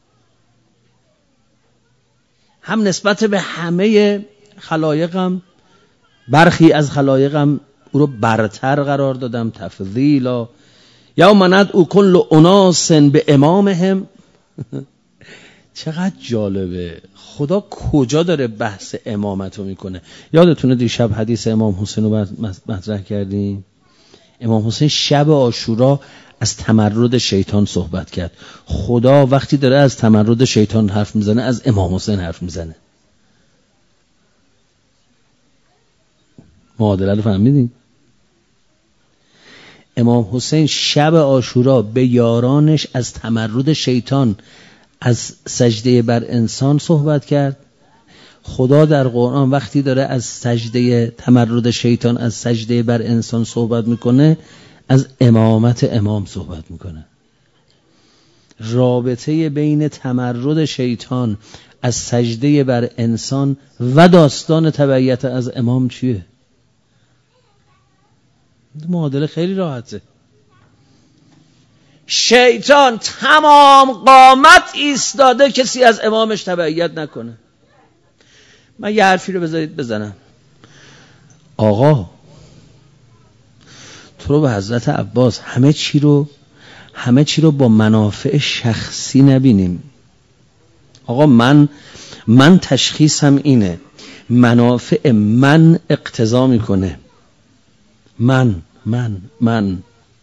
هم نسبت به همه خلایقم، برخی از خلایقم او رو برتر قرار دادم، تفضیلا. یوم ندعو کل اناس به امامهم. چقدر جالبه، خدا کجا داره بحث امامت رو میکنه. یادتونه دیشب حدیث امام حسین رو مطرح کردیم؟ امام حسین شب عاشورا از تمرد شیطان صحبت کرد. خدا وقتی داره از تمرد شیطان حرف میزنه از امام حسین حرف میزنه. معادله رو فهمیدین؟ امام حسین شب عاشورا به یارانش از تمرد شیطان، از سجده بر انسان صحبت کرد. خدا در قرآن وقتی داره از سجده تمرد شیطان، از سجده بر انسان صحبت میکنه، از امامت امام صحبت میکنه. رابطه بین تمرد شیطان از سجده بر انسان و داستان تبعیت از امام چیه؟ معادله خیلی راحته. شیطان تمام قامت ایستاده کسی از امامش تبعیت نکنه. من یه حرفی رو بذارید بزنم. آقا تو رو به حضرت عباس همه چی رو همه چی رو با منافع شخصی نبینیم. آقا من من تشخیصم اینه، منافع من اقتضا میکنه. من من من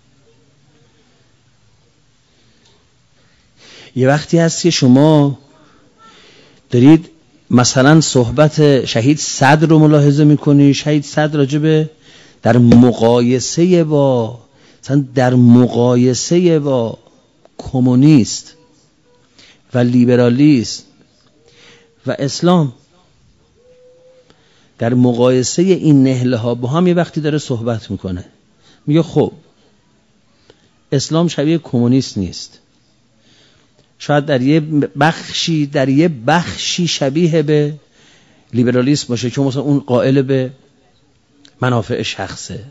یه وقتی هست که شما دارید مثلا صحبت شهید صدر رو ملاحظه میکنی. شهید صدر راجبه در مقایسه با مثلا در مقایسه با کمونیست و لیبرالیست و اسلام، در مقایسه این نهله ها با هم یه وقتی داره صحبت میکنه. میگه خب اسلام شبیه کمونیست نیست، شاید در یه بخشی در یه بخشی شبیه به لیبرالیسم باشه که مثلا اون قائل به منافع شخصه.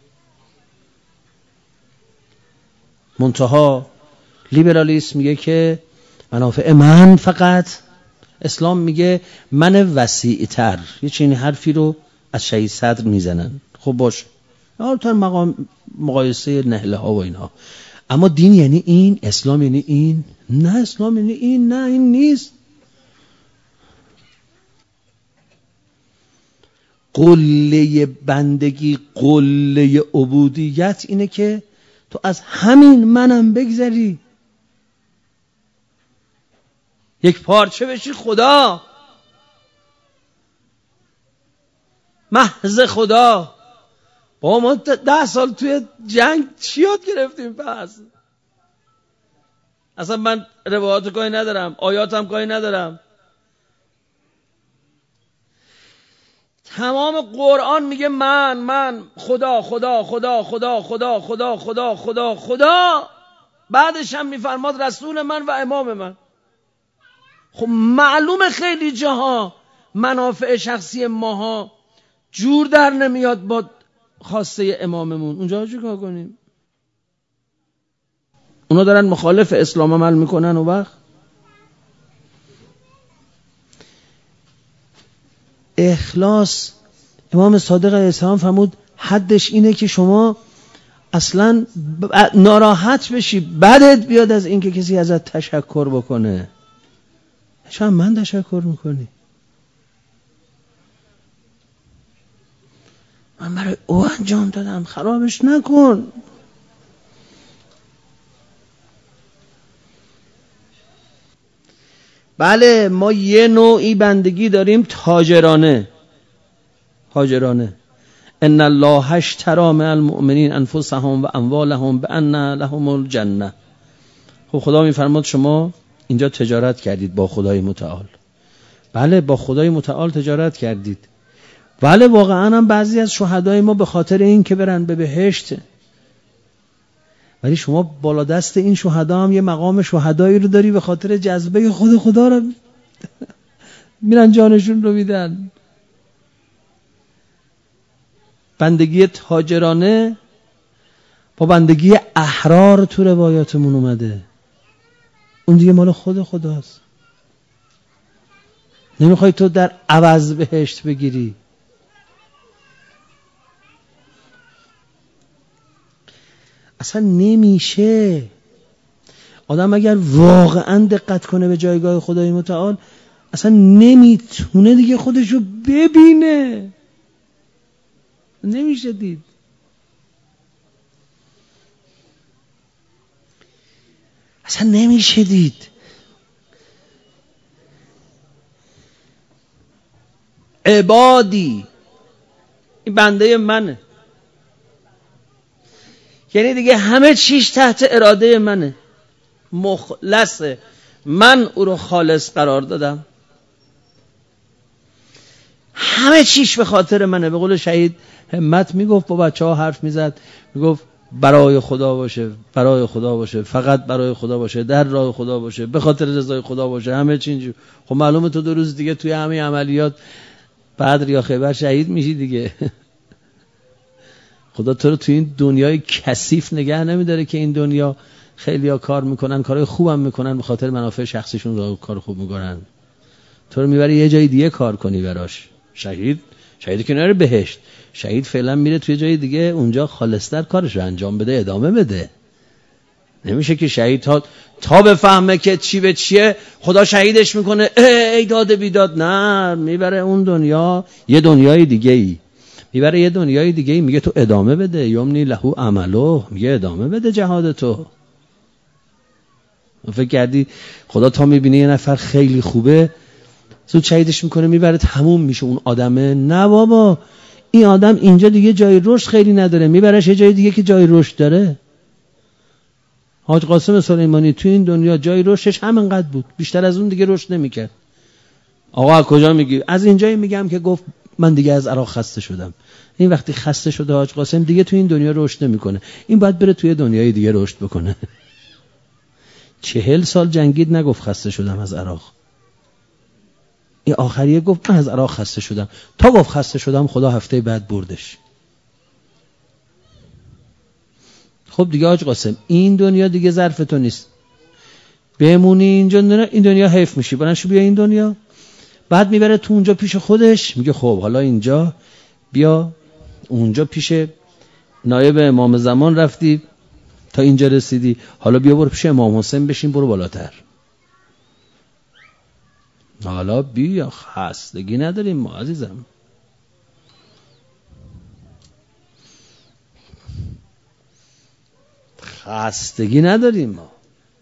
منتها لیبرالیسم میگه که منافع من فقط، اسلام میگه من وسیع‌تر. یه چنین حرفی رو از شهید صدر میزنن. خب باشه، البته مقام مقایسه نهله ها و اینها، اما دین یعنی این، اسلام یعنی این؟ نه اسلام یعنی این، نه این نیست. قله بندگی، قله عبودیت اینه که تو از همین منم بگذری، یک پارچه بشی خدا، محض خدا. با ما ده سال توی جنگ چی یاد گرفتیم؟ پس اصلا من روایات کاری ندارم، آیاتم کاری ندارم. تمام قرآن میگه من من خدا خدا خدا خدا خدا خدا خدا خدا خدا، بعدش هم میفرماد رسول من و امام من. خب معلومه خیلی جاها منافع شخصی ماها جور در نمیاد با خواسته اماممون، اونجا چیکار کنیم؟ اونا دارن مخالف اسلام عمل میکنن و وقت اخلاص. امام صادق علیه السلام فرمود حدش اینه که شما اصلا ناراحت بشی، بدت بیاد از اینکه کسی ازت تشکر بکنه. چرا من تشکر میکنی؟ من برای او انجام دادم، خرابش نکن. بله ما یه نوعی بندگی داریم تاجرانه. تاجرانه ان الله اشتری من المؤمنین انفسهم و اموالهم بان لهم الجنه. خب خدا میفرماد شما اینجا تجارت کردید با خدای متعال. بله با خدای متعال تجارت کردید. بله واقعا هم بعضی از شهدای ما به خاطر این که برن به بهشت، ولی شما بالا دست این شهدا هم یه مقام شهدایی رو داری به خاطر جذبه خود خدا رو میرن جانشون رو میدن. بندگی تاجرانه با بندگی احرار تو روایاتمون اومده، اون دیگه مال خود خداست. نمیخوای تو در عوض بهشت بگیری. اصلا نمیشه. آدم اگر واقعا دقت کنه به جایگاه خدای متعال اصلا نمیتونه دیگه خودشو ببینه. نمیشه دید. اصلا نمیشه دید. عبادی، این بنده منه، یعنی دیگه همه چیش تحت اراده منه، مخلصه، من او رو خالص قرار دادم، همه چیش به خاطر منه. به قول شهید همت میگفت، با بچه ها حرف میزد، میگفت برای خدا باشه، برای خدا باشه، فقط برای خدا باشه، در راه خدا باشه، به خاطر رضای خدا باشه، همه چی اینجور. خب معلومه تو دو روز دیگه توی همه عملیات بدر یا خیبر شهید میشی دیگه. خدا تو رو توی این دنیای کثیف نگه نمیداره که این دنیا خیلی ها کار میکنن، کارهای خوبم میکنن، به خاطر منافع شخصیشون رو کار خوب میکنن. تو رو میبره یه جای دیگه کار کنی براش. شهید شهید که نره بهشت، شهید فعلا میره توی جای دیگه، اونجا خالص‌تر کارش رو انجام بده، ادامه بده. نمیشه که شهید تا تا بفهمه که چی به چیه خدا شهیدش میکنه، ای داد بیداد. نه، میبره اون دنیا یه دنیای دیگه ای، میبره یه دنیای دیگه ای، میگه تو ادامه بده، یمنی لهو عملو، میگه ادامه بده جهاد تو. فکر کردی خدا تا میبینه یه نفر خیلی خوبه زود شهیدش میکنه میبره تموم میشه اون آدمه؟ نه بابا، این آدم اینجا دیگه جای رشد خیلی نداره، میبرش یه جای دیگه که جای رشد داره. حاج قاسم سلیمانی تو این دنیا جای رشدش همینقدر بود، بیشتر از اون دیگه رشد نمیکرد. آقا از کجا میگی؟ از اینجایی میگم که گفت من دیگه از عراق خسته شدم. این وقتی خسته شده حاج قاسم دیگه تو این دنیا رشد نمیکنه، این باید بره توی دنیای دیگه رشد بکنه. چهل سال جنگید نگفت خسته شدم از عراق. این آخریه گفت من از عراق خسته شدم. تا گفت خسته شدم خدا هفته بعد بردش. خب دیگه حاج قاسم این دنیا دیگه ظرف تو نیست، بمونی اینجا، این دنیا حیف میشی، برنشو بیا این دنیا. بعد میبره تو اونجا پیش خودش، میگه خب حالا اینجا بیا، اونجا پیش نایب امام زمان رفتی تا اینجا رسیدی، حالا بیا برو پیش امام حسین بشین، برو بالاتر. حالا بیا، خستگی نداریم ما عزیزم. خستگی نداریم ما.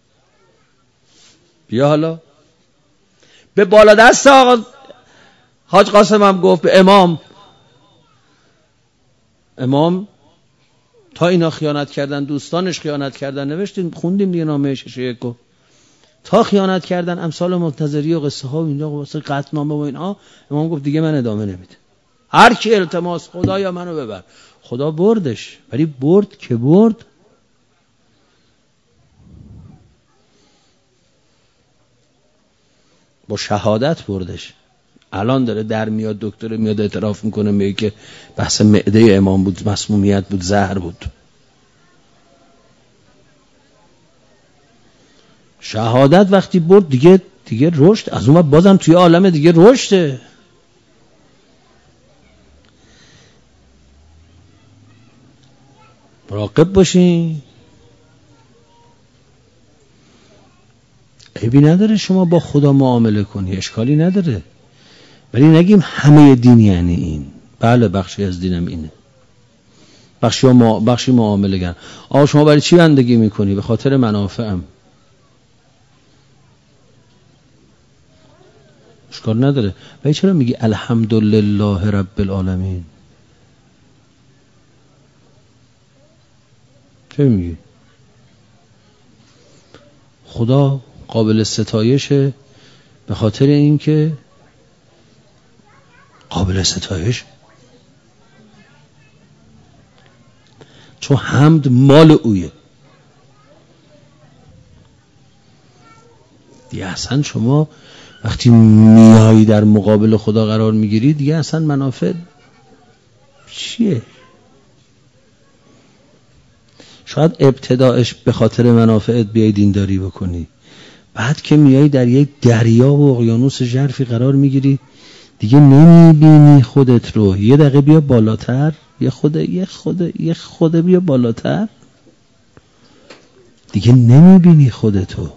بیا حالا به بالا دست آقا حاج قاسم هم گفت به امام، امام تا اینا خیانت کردن، دوستانش خیانت کردن، نوشتیم خوندیم دیگه نامه شش یکو، تا خیانت کردن امثال منتظری و قصه ها و اینجا واسه قطعنامه و اینها، امام گفت دیگه من ادامه نمیده، هر کی التماس خدایا منو ببر. خدا بردش، ولی برد که برد با شهادت بردش. الان داره در میاد، دکتر میاد اعتراف میکنه میگه که بحث معده امام بود، مسمومیت بود، زهر بود. شهادت وقتی برد دیگه دیگه رشد، از اون بازم توی عالم دیگه رشده. مراقب باشین. عیبی نداره شما با خدا معامله کنی، اشکالی نداره، ولی نگیم همه دین یعنی این. بله بخشی از دینم اینه، بخشی ما بخشی معامله گر. آقا شما برای چی بندگی میکنی؟ به خاطر منافعم. اشکال نداره، ولی چرا میگی الحمدلله رب العالمین؟ چرا میگی؟ خدا قابل ستایشه به خاطر اینکه قابل ستایش، چون حمد مال اویه دیگه. اصلا شما وقتی میایی در مقابل خدا قرار میگیری دیگه اصلا منافع چیه؟ شاید ابتداش به خاطر منافعت بیای دینداری بکنی، بعد که میایی در یک دریا و اقیانوس ژرفی قرار میگیری دیگه نمیبینی خودت رو. یه دقیقه بیا بالاتر، یه خود یه خود یه خود بیا بالاتر، دیگه نمیبینی خودتو.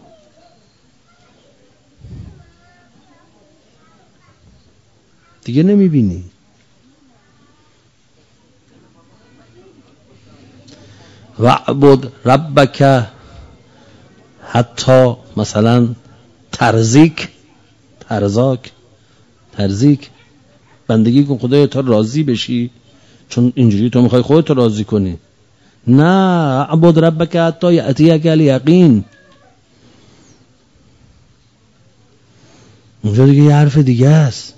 دیگه نمیبینی. وعبد ربک حتی مثلا ترزیک ترزاک ترزیک بندگی کن خدایا تا راضی بشی، چون اینجوری تو میخوای خودت راضی کنی. نه، عبد ربک حتی یأتیک الیقین. اونجا دیگه یه حرف دیگه است.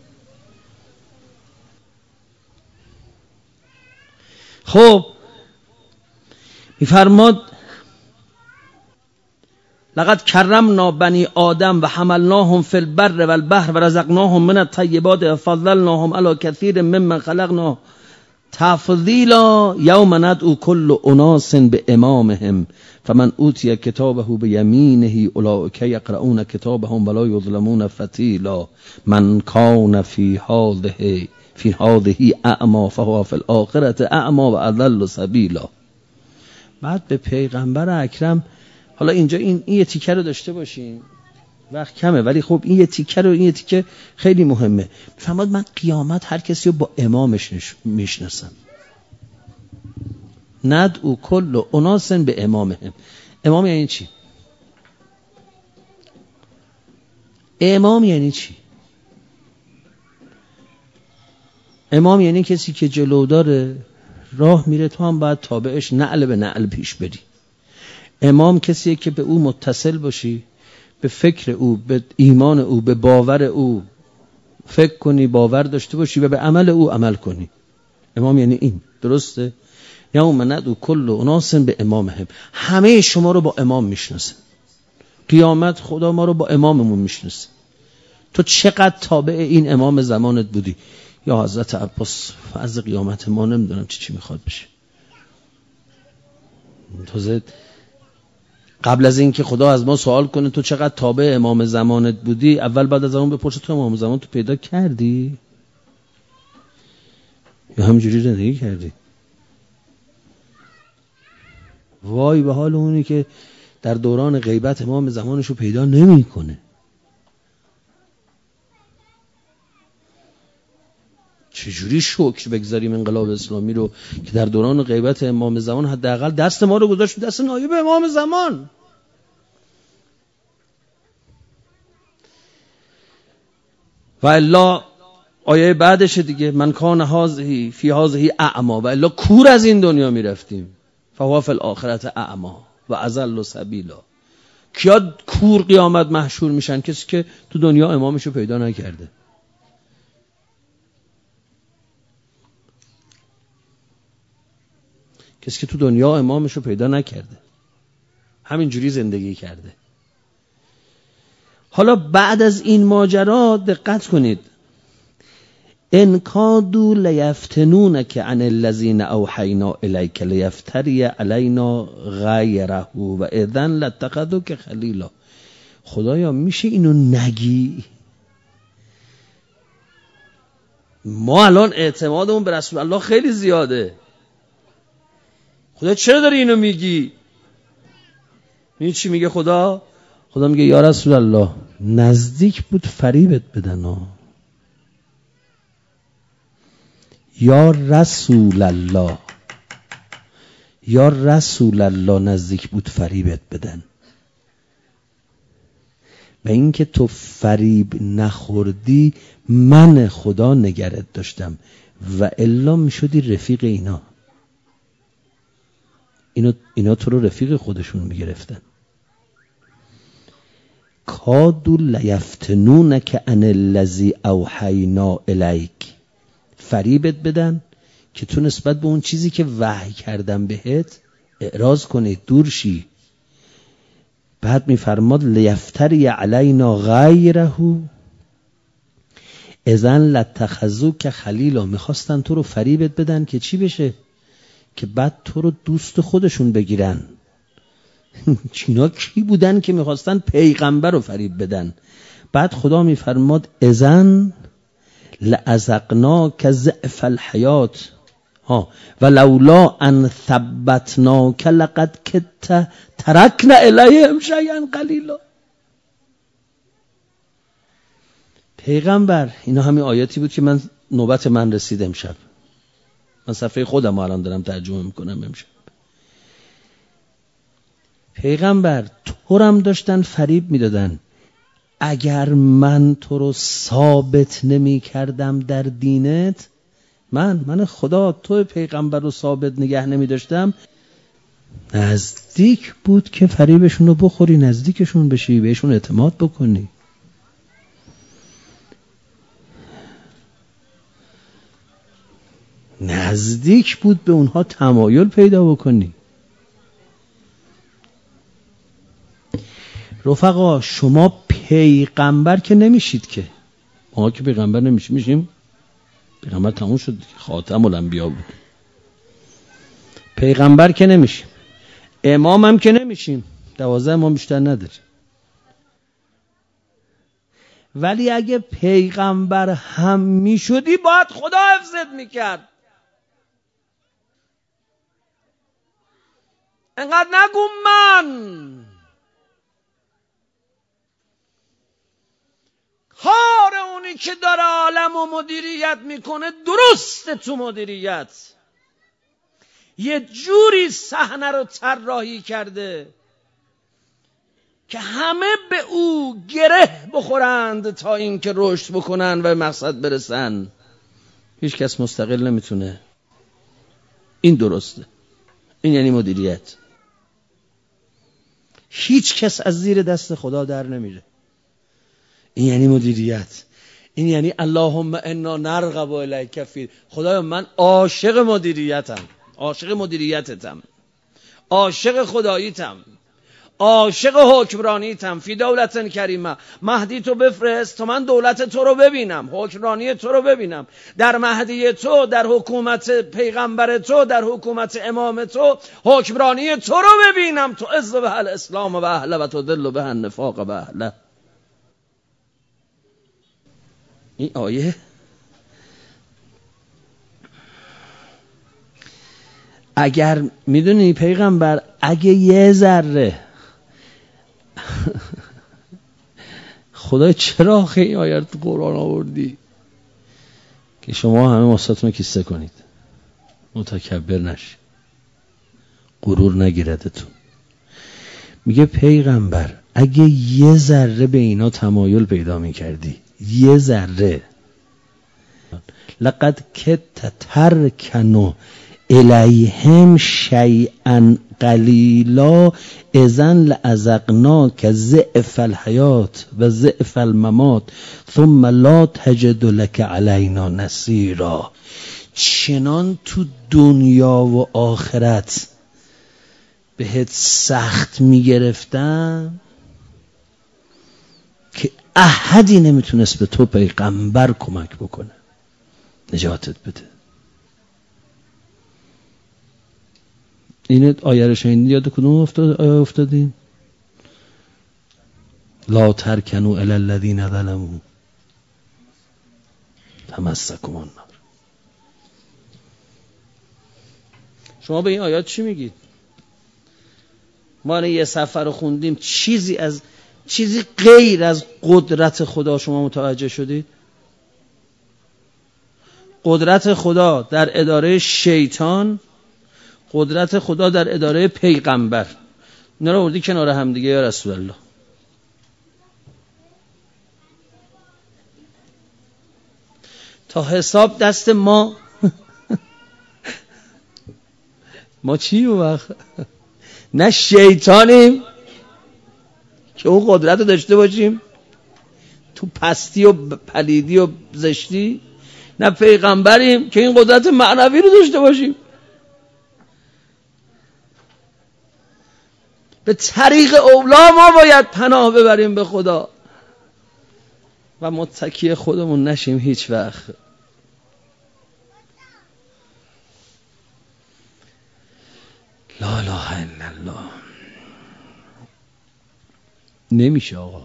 خب میفرماد لقد کرمنا بنی آدم و حملناهم فی البر و البحر و رزقناهم من الطیبات و فضلناهم علی کثیر ممن خلقنا تفضیلا یوم ندعو کل اناس بامامهم فمن اوتی کتابه بیمینه اولئک یقرؤون کتابهم ولا یظلمون فتیلا من کان فی هذه فی هذه اعمی فهو فی الاخرة اعمی و اضل سبیلا. بعد به پیغمبر اکرم، حالا اینجا این این یه تیکه رو داشته باشیم، وقت کمه ولی خب این یه تیکه رو این یه تیکه خیلی مهمه. میفرماد من قیامت هر کسی رو با امامش میشناسم. ندعو کل اناس به امامهم. امام یعنی چی؟ امام یعنی چی؟ امام یعنی کسی که جلو داره راه میره، تو هم باید تابعش نعل به نعل پیش بری. امام کسیه که به او متصل باشی، به فکر او، به ایمان او، به باور او فکر کنی، باور داشته باشی و به عمل او عمل کنی. امام یعنی این. درسته؟ یوم ندعو کل اناس به امامهم. همه شما رو با امام میشناسه. قیامت خدا ما رو با اماممون میشناسه. تو چقدر تابع این امام زمانت بودی؟ یا حضرت عباس از قیامت ما نمیدونم چی چی میخواد بشه. تازه قبل از این که خدا از ما سوال کنه تو چقدر تابع امام زمانت بودی، اول بعد از اون بپرسه تو امام زمان تو پیدا کردی یا همینجوری زندگی کردی؟ وای به حال اونی که در دوران غیبت امام زمانشو پیدا نمی کنه. چجوری شکر بگذاریم انقلاب اسلامی رو که در دوران غیبت امام زمان حداقل دست ما رو گذاشت دست نایب امام زمان. و الا آیه بعدش دیگه من کان هذه فی هذه اعما و الا کور از این دنیا میرفتیم فهو فی الاخرة اعما و اضل سبیلا. کیا کور قیامت محشور میشن؟ کسی که تو دنیا امامشو پیدا نکرده. کسی که تو دنیا امامشو پیدا نکرده، همینجوری زندگی کرده. حالا بعد از این ماجرا دقت کنید، ان کادوا لیفتنونک عن الذین اوحینا الیک لیفتری علینا غیره و اذن لاتخذوک خلیلا. خدایا میشه اینو نگی؟ ما الان اعتمادمون به رسول الله خیلی زیاده. خدا چرا داری اینو میگی؟ این چی میگه خدا؟ خدا میگه یا رسول الله نزدیک بود فریبت بدن ها. یا رسول الله، یا رسول الله نزدیک بود فریبت بدن. و اینکه تو فریب نخوردی من خدا نگرت داشتم و الا میشدی رفیق اینا. اینا, اینا تو رو رفیق خودشون میگرفتن. کادوا لیفتنونک عن الذی اوحینا الیک، فریبت بدن که تو نسبت به اون چیزی که وحی کردم بهت اعراض کنی، دور شی. بعد میفرماد لیفتری علینا غیره اذن لاتخذوک خلیلا. میخواستن تو رو فریبت بدن که چی بشه؟ که بعد تو رو دوست خودشون بگیرن. چینا کی بودن که میخواستن پیغمبر رو فریب بدن؟ بعد خدا میفرماد اذن لأذقناک ضعف الحیات ها ولولا ان ثبتناک لقد کدت ترکنا الیهم شیئا قلیلا. پیغمبر، اینا همین آیاتی بود که من نوبت من رسید امشب. من صفحه خودم الان دارم ترجمه میکنم امشب. پیغمبر تو هم داشتن فریب میدادن. اگر من تو رو ثابت نمی کردم در دینت، من من خدا تو پیغمبر رو ثابت نگه نمی داشتم، نزدیک بود که فریبشون رو بخوری، نزدیکشون بشی، بهشون اعتماد بکنی. نزدیک بود به اونها تمایل پیدا بکنی. رفقا شما پیغمبر که نمیشید، که ما که پیغمبر نمیشیم. میشیم پیغمبر تموم شد، خاتم الانبیا بود. پیغمبر که نمیشیم، امام هم که نمیشیم، دوازده امام بیشتر نداره. ولی اگه پیغمبر هم میشدی باید خدا حفظت میکرد. انقدر نگو من کار اونی که داره عالم و مدیریت میکنه درسته. تو مدیریت یه جوری صحنه رو طراحی کرده که همه به او گره بخورند تا اینکه رشد بکنن و به مقصد برسن. هیچ کس مستقل نمیتونه. این درسته. این یعنی مدیریت. هیچ کس از زیر دست خدا در نمیره. این یعنی مدیریت. این یعنی اللهم انا نرغب الیک فی. خدایا من عاشق مدیریتم، عاشق مدیریتتم، عاشق خداییتم، عاشق حکمرانیتم. فی دولت کریمه، مهدی تو بفرست تا من دولت تو رو ببینم، حکمرانی تو رو ببینم. در مهدی تو، در حکومت پیغمبر تو، در حکومت امام تو، حکمرانی تو رو ببینم. تو عز به الاسلام و اهله و تذل به النفاق و اهله. این آیه اگر میدونی پیغمبر اگه یه ذره خدای چرا خیلی آیه رو تو قرآن آوردی که شما همه مستاتون رو کیسه کنید، متکبر نشی، غرور نگیردتون. میگه پیغمبر اگه یه ذره به اینا تمایل پیدا میکردی، یه ذره، لقد کدت ترکنوا الیهم شیئا قلیلا اذن لأذقناک ضعف الحیات و ضعف الممات ثم لا تجد لك علینا نصیرا. چنان تو دنیا و آخرت بهت سخت میگرفتم که احدی نمیتونست به تو پیغمبر کمک بکنه نجاتت بده. این آیه رو شنیدین؟ یاد کدوم افتاد آیه افتادین؟ لا ترکنوا الی الذین ظلموا تمسکم النار. شما به این آیات چی میگید؟ ما یه صفحه رو خوندیم، چیزی از چیزی غیر از قدرت خدا شما متوجه شدید؟ قدرت خدا در اداره شیطان، قدرت خدا در اداره پیغمبر. اینا رو بردی کنار هم دیگه یا رسول الله. تا حساب دست ما ما چی اون وقت؟ نه شیطانیم که اون قدرت رو داشته باشیم تو پستی و پلیدی و زشتی، نه پیغمبریم که این قدرت معنوی رو داشته باشیم. به طریق اولا ما باید پناه ببریم به خدا و متکی خودمون نشیم هیچ وقت. لا اله الا الله. نمیشه آقا.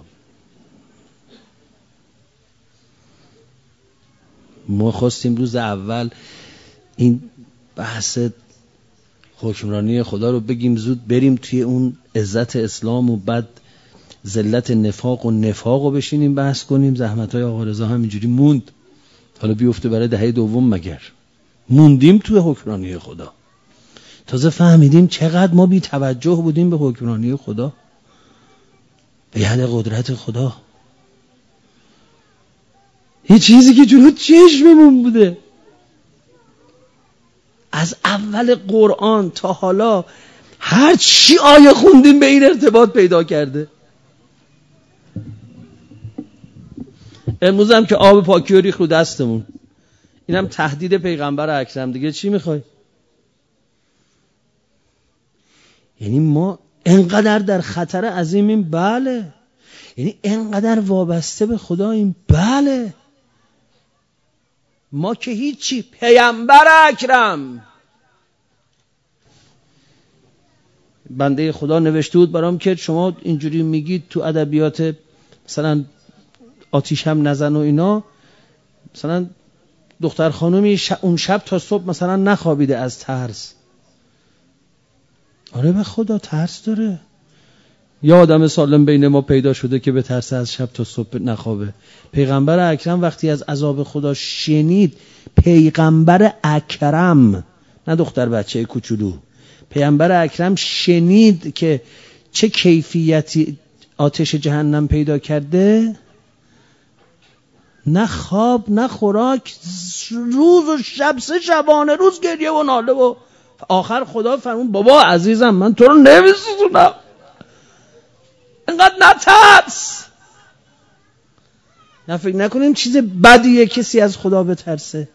ما خواستیم روز اول این بحث حکمرانی خدا رو بگیم زود بریم توی اون عزت اسلام و بعد ذلت نفاق و نفاق رو بشینیم بحث کنیم. زحمت‌های آقا رضا همینجوری موند، حالا بیفته برای دهه دوم مگر. موندیم توی حکمرانی خدا، تازه فهمیدیم چقدر ما بی توجه بودیم به حکمرانی خدا، به ید قدرت خدا. هیچ چیزی که جلو چشممون بوده از اول قرآن تا حالا هر چی آیه خوندیم به این ارتباط پیدا کرده. امروز هم که آب پاکی رو ریخت رو دستمون، اینم تهدید پیغمبر اکرم دیگه. چی میخوای؟ یعنی ما انقدر در خطر عظیمیم؟ بله. یعنی انقدر وابسته به خداییم؟ بله. ما که هیچی. پیغمبر اکرم، بنده خدا نوشته بود برام که شما اینجوری میگید تو ادبیات مثلا آتیش هم نزن و اینا، مثلا دختر خانومی اون شب تا صبح مثلا نخوابیده از ترس. آره به خدا ترس داره. یا آدم سالم بین ما پیدا شده که به ترس از شب تا صبح نخوابه؟ پیغمبر اکرم وقتی از عذاب خدا شنید، پیغمبر اکرم نه دختر بچه کوچولو، پیغمبر اکرم شنید که چه کیفیتی آتش جهنم پیدا کرده، نه خواب نه خوراک، روز و شب سه شبانه روز گریه و ناله و آخر خدا فرمون بابا عزیزم من تو رو نمیسوزونم، انقدر نترس. نه فکر نکنیم چیز بدیه کسی از خدا بترسه.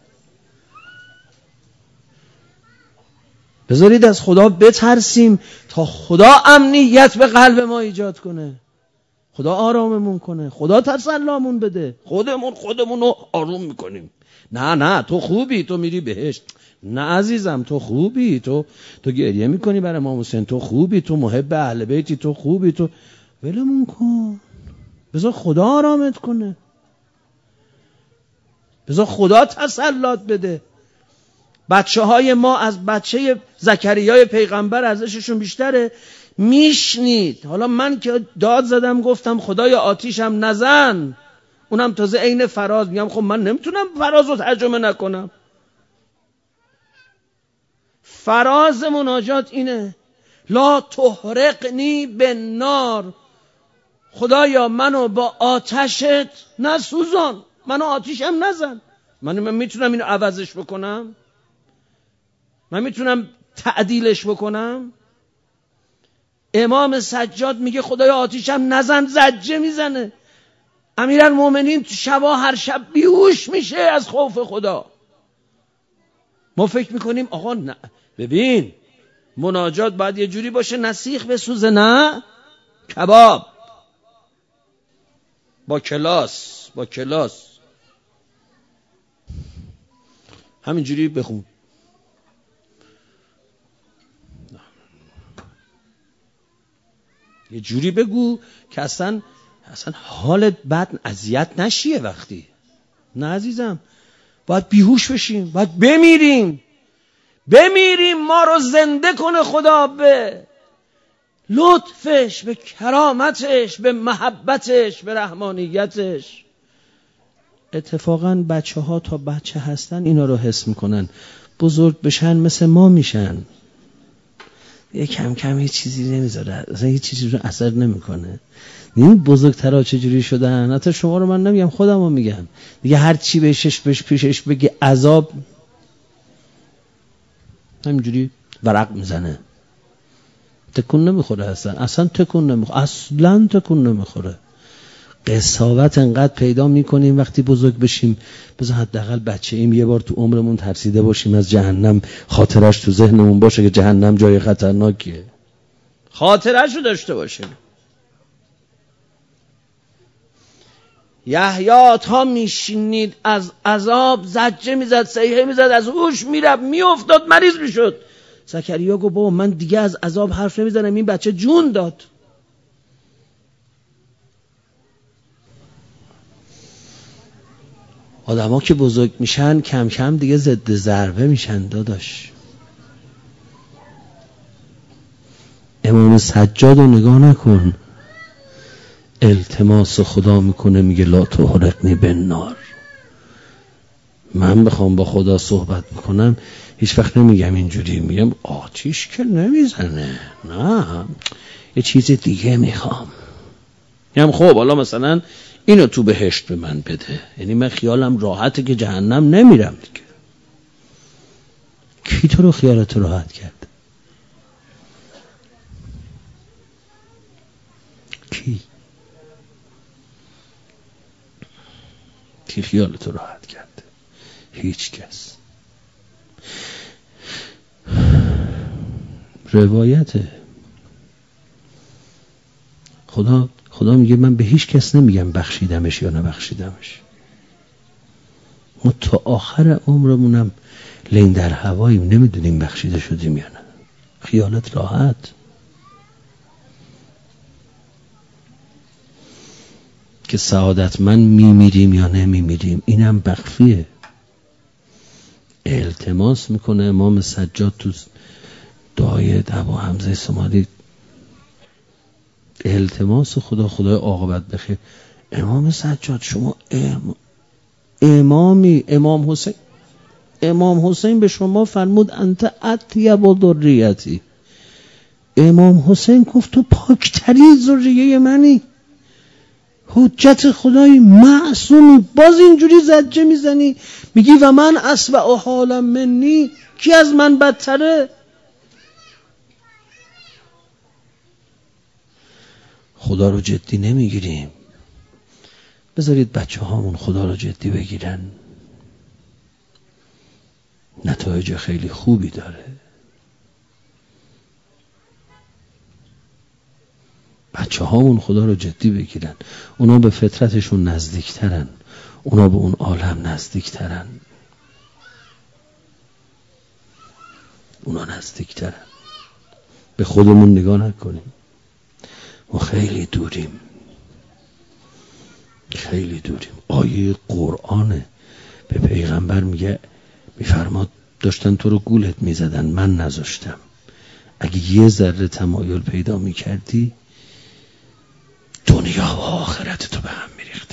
بذارید از خدا بترسیم تا خدا امنیت به قلب ما ایجاد کنه، خدا آراممون کنه، خدا تسلامون بده. خودمون خودمون رو آروم میکنیم. نه نه تو خوبی، تو میری بهشت. نه عزیزم تو خوبی، تو تو گریه میکنی برای امام حسین، تو خوبی، تو محب اهل بیتی، تو خوبی، تو ولمون کن. بذار خدا آرامت کنه، بذار خدا تسلط بده. بچه های ما از بچه زکریای پیغمبر ارزششون بیشتره. میشنید حالا من که داد زدم گفتم خدای آتیشم نزن، اونم تازه عین فراز، میگم خب من نمیتونم فراز رو ترجمه نکنم. فراز مناجات اینه لا تحرقنی بالنار، خدایا منو با آتشت نسوزان، منو آتیشم نزن. من من میتونم اینو عوضش بکنم؟ من میتونم تعدیلش بکنم؟ امام سجاد میگه خدای آتیشم نزن، زجه میزنه. امیرالمومنین شبا هر شب بیهوش میشه از خوف خدا. ما فکر میکنیم آقا نه، ببین مناجات باید یه جوری باشه نسیخ بسوزه، نه کباب، با کلاس با کلاس همینجوری بخون. یه جوری بگو که اصلا اصلا حالت بد اذیت نشیه وقتی. نه عزیزم، باید بیهوش بشیم، باید بمیریم بمیریم ما رو زنده کنه خدا به لطفش، به کرامتش، به محبتش، به رحمانیتش. اتفاقا بچه ها تا بچه هستن اینا رو حس میکنن، بزرگ بشن مثل ما میشن، یه کم کم یه چیزی نمیذاره، اصلا یه چیزی رو اثر نمیکنه. این بزرگترها چجوری شدن؟ حتی شما رو من نمیگم، خودم رو میگم دیگه. هر چی بهشش بهش پیشش بگی عذاب، همینجوری ورق میزنه، تکون نمیخوره، اصلا اصلا تکون نمیخوره، اصلا تکون نمیخوره. قساوت انقدر پیدا میکنیم وقتی بزرگ بشیم. بذار حداقل بچه ایم یه بار تو عمرمون ترسیده باشیم از جهنم، خاطرش تو ذهنمون باشه که جهنم جای خطرناکیه، خاطرش رو داشته باشیم. یحیی تا میشینید از عذاب زجه میزد، صیحه میزد، از هوش میرفت، میافتاد، مریض میشد. زکریا گفت بابا من دیگه از عذاب حرف نمیزنم، این بچه جون داد. آدما که بزرگ میشن کم کم دیگه ضد ضربه میشن داداش. امام سجاد رو نگاه نکن، التماس خدا میکنه، میگه لا تحرقنی بالنار. من بخوام با خدا صحبت میکنم هیچ وقت نمیگم اینجوری، میگم آتیش که نمیزنه، نه یه چیز دیگه میخوام. میگم خب حالا مثلا اینو تو بهشت به من بده، یعنی من خیالم راحته که جهنم نمیرم دیگه. کی تو رو خیالت راحت کرد؟ کی کی خیالت راحت کرد؟ هیچ کس. روایته خدا خدا میگه من به هیچ کس نمیگم بخشیدمش یا نبخشیدمش. ما تا آخر عمرمونم لین در هواییم، نمیدونیم بخشیده شدیم یا نه. خیالت راحت. که سعادت من میمیریم یا نمیمیریم اینم بخفیه. التماس میکنه امام سجاد تو دعای ابو حمزه سمالی، التماس خدا، خدای عاقبت بخیر. امام سجاد شما ام... امامی، امام حسین امام حسین به شما فرمود انت اطیب و ذریتی. امام حسین گفت تو پاکترین ذریه منی، حجت خدای، معصومی، باز اینجوری زجه میزنی میگی و من اسوأ حالا منی، کی از من بدتره؟ خدا رو جدی نمیگیریم. بذارید بچه هامون خدا رو جدی بگیرن، نتایج خیلی خوبی داره. بچه هامون خدا رو جدی بگیرن، اونا به فطرتشون نزدیکترن، اونا به اون عالم نزدیکترن، اونا نزدیکترن. به خودمون نگاه نکنیم، ما خیلی دوریم، خیلی دوریم. آیه قرآنه به پیغمبر میگه، میفرماد داشتن تو رو گولت میزدن من نذاشتم، اگه یه ذره تمایل پیدا میکردی دنیا و آخرت تو به هم میریختم.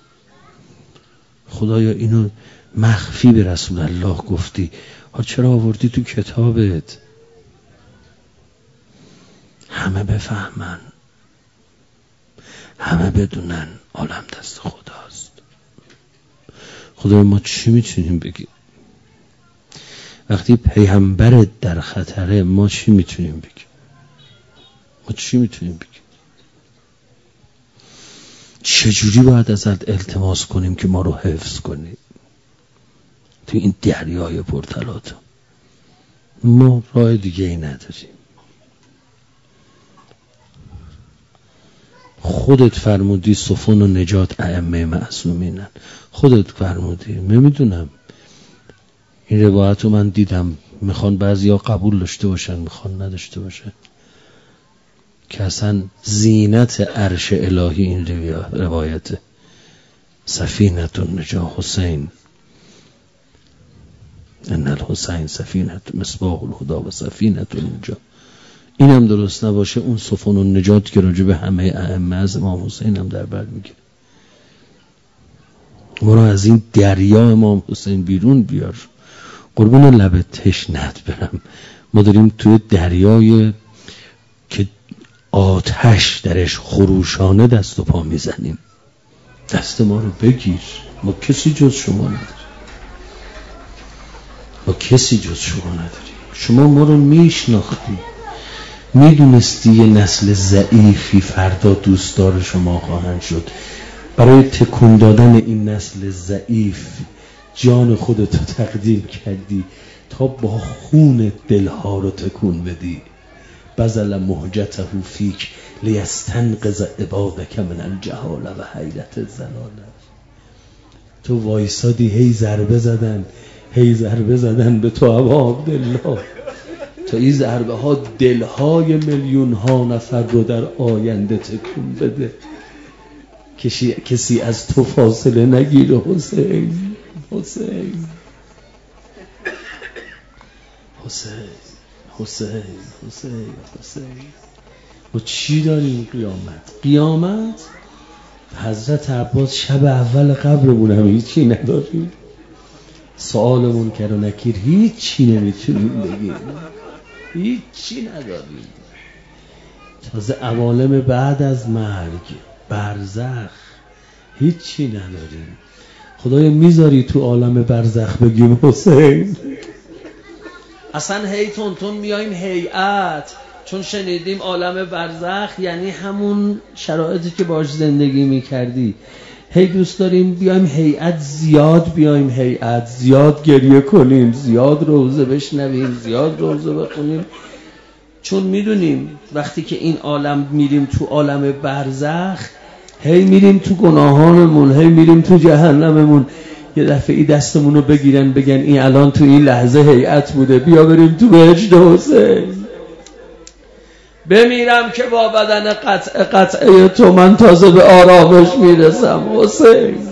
خدایا اینو مخفی به رسول الله گفتی، ها چرا آوردی تو کتابت؟ همه بفهمن، همه بدونن عالم دست خداست. خدای ما چی میتونیم بگیم؟ وقتی پیامبرت در خطره ما چی میتونیم بگیم؟ ما چی میتونیم بگیم؟ چجوری باید ازت التماس کنیم که ما رو حفظ کنیم تو این دریای پرتلاطم؟ ما راه دیگه ای نداریم. خودت فرمودی سفن و نجات ائمه معصومینن، خودت فرمودی. نمیدونم این روایت رو من دیدم، میخوان بعضیا قبول داشته باشن میخوان نداشته باشن، که اصلا زینت عرش الهی این روایت سفینه النجا حسین، ان الحسین سفینه مصباح الهدی و سفینه النجا. این هم درست نباشه اون سفن النجات که راجع به همه ائمه از امام حسین هم در بر میگیره. ما رو از این دریا امام حسین بیرون بیار، قربون لب تشنت برم. ما داریم توی دریای که آتش درش خروشانه دست و پا میزنیم. دست ما رو بگیر، ما کسی جز شما نداریم، ما کسی جز شما نداریم. شما ما رو میشناختی، میدونستی یه نسل ضعیفی فردا دوستدار شما خواهند شد. برای تکون دادن این نسل ضعیف جان خودتو تقدیم کردی تا با خون دلها رو تکون بدی. بذل مهجته فیک لیستنقذ عبادک من الجهال و حیرت الزلاله. تو وایسادی هی ضربه زدن هی ضربه زدن به تو ابا عبدالله، تا این ضربه ها دلهای میلیون ها نفر رو در آینده تکون بده. کسی, کسی از تو فاصله نگیره. حسین حسین حسین حسین حسین حسین. و چی داریم؟ قیامت. قیامت حضرت عباس شب اول قبرمون هم هیچی نداریم. سؤال منکر و نکیر هیچی نمیتونیم بگیم، هیچی نداریم. تازه عوالم بعد از مرگ، برزخ، هیچی نداریم. خدایا میذاری تو عالم برزخ بگیم حسین؟ اصلا هی تون تون میایم هیئت، چون شنیدیم عالم برزخ یعنی همون شرایطی که باش زندگی میکردی. هی دوست داریم بیایم هیئت، زیاد بیایم هیئت، زیاد گریه کنیم، زیاد روزه بشنویم، زیاد روزه بخونیم، چون میدونیم وقتی که این عالم میریم تو عالم برزخ هی میریم تو گناهانمون، هی میریم تو جهنممون. یه دفعه ای دستمون رو بگیرن بگن این الان تو این لحظه هیئت بوده، بیا بریم تو بهشت حسین. بمیرم که با بدن قطع قطعه تو من تازه به آرامش میرسم حسین.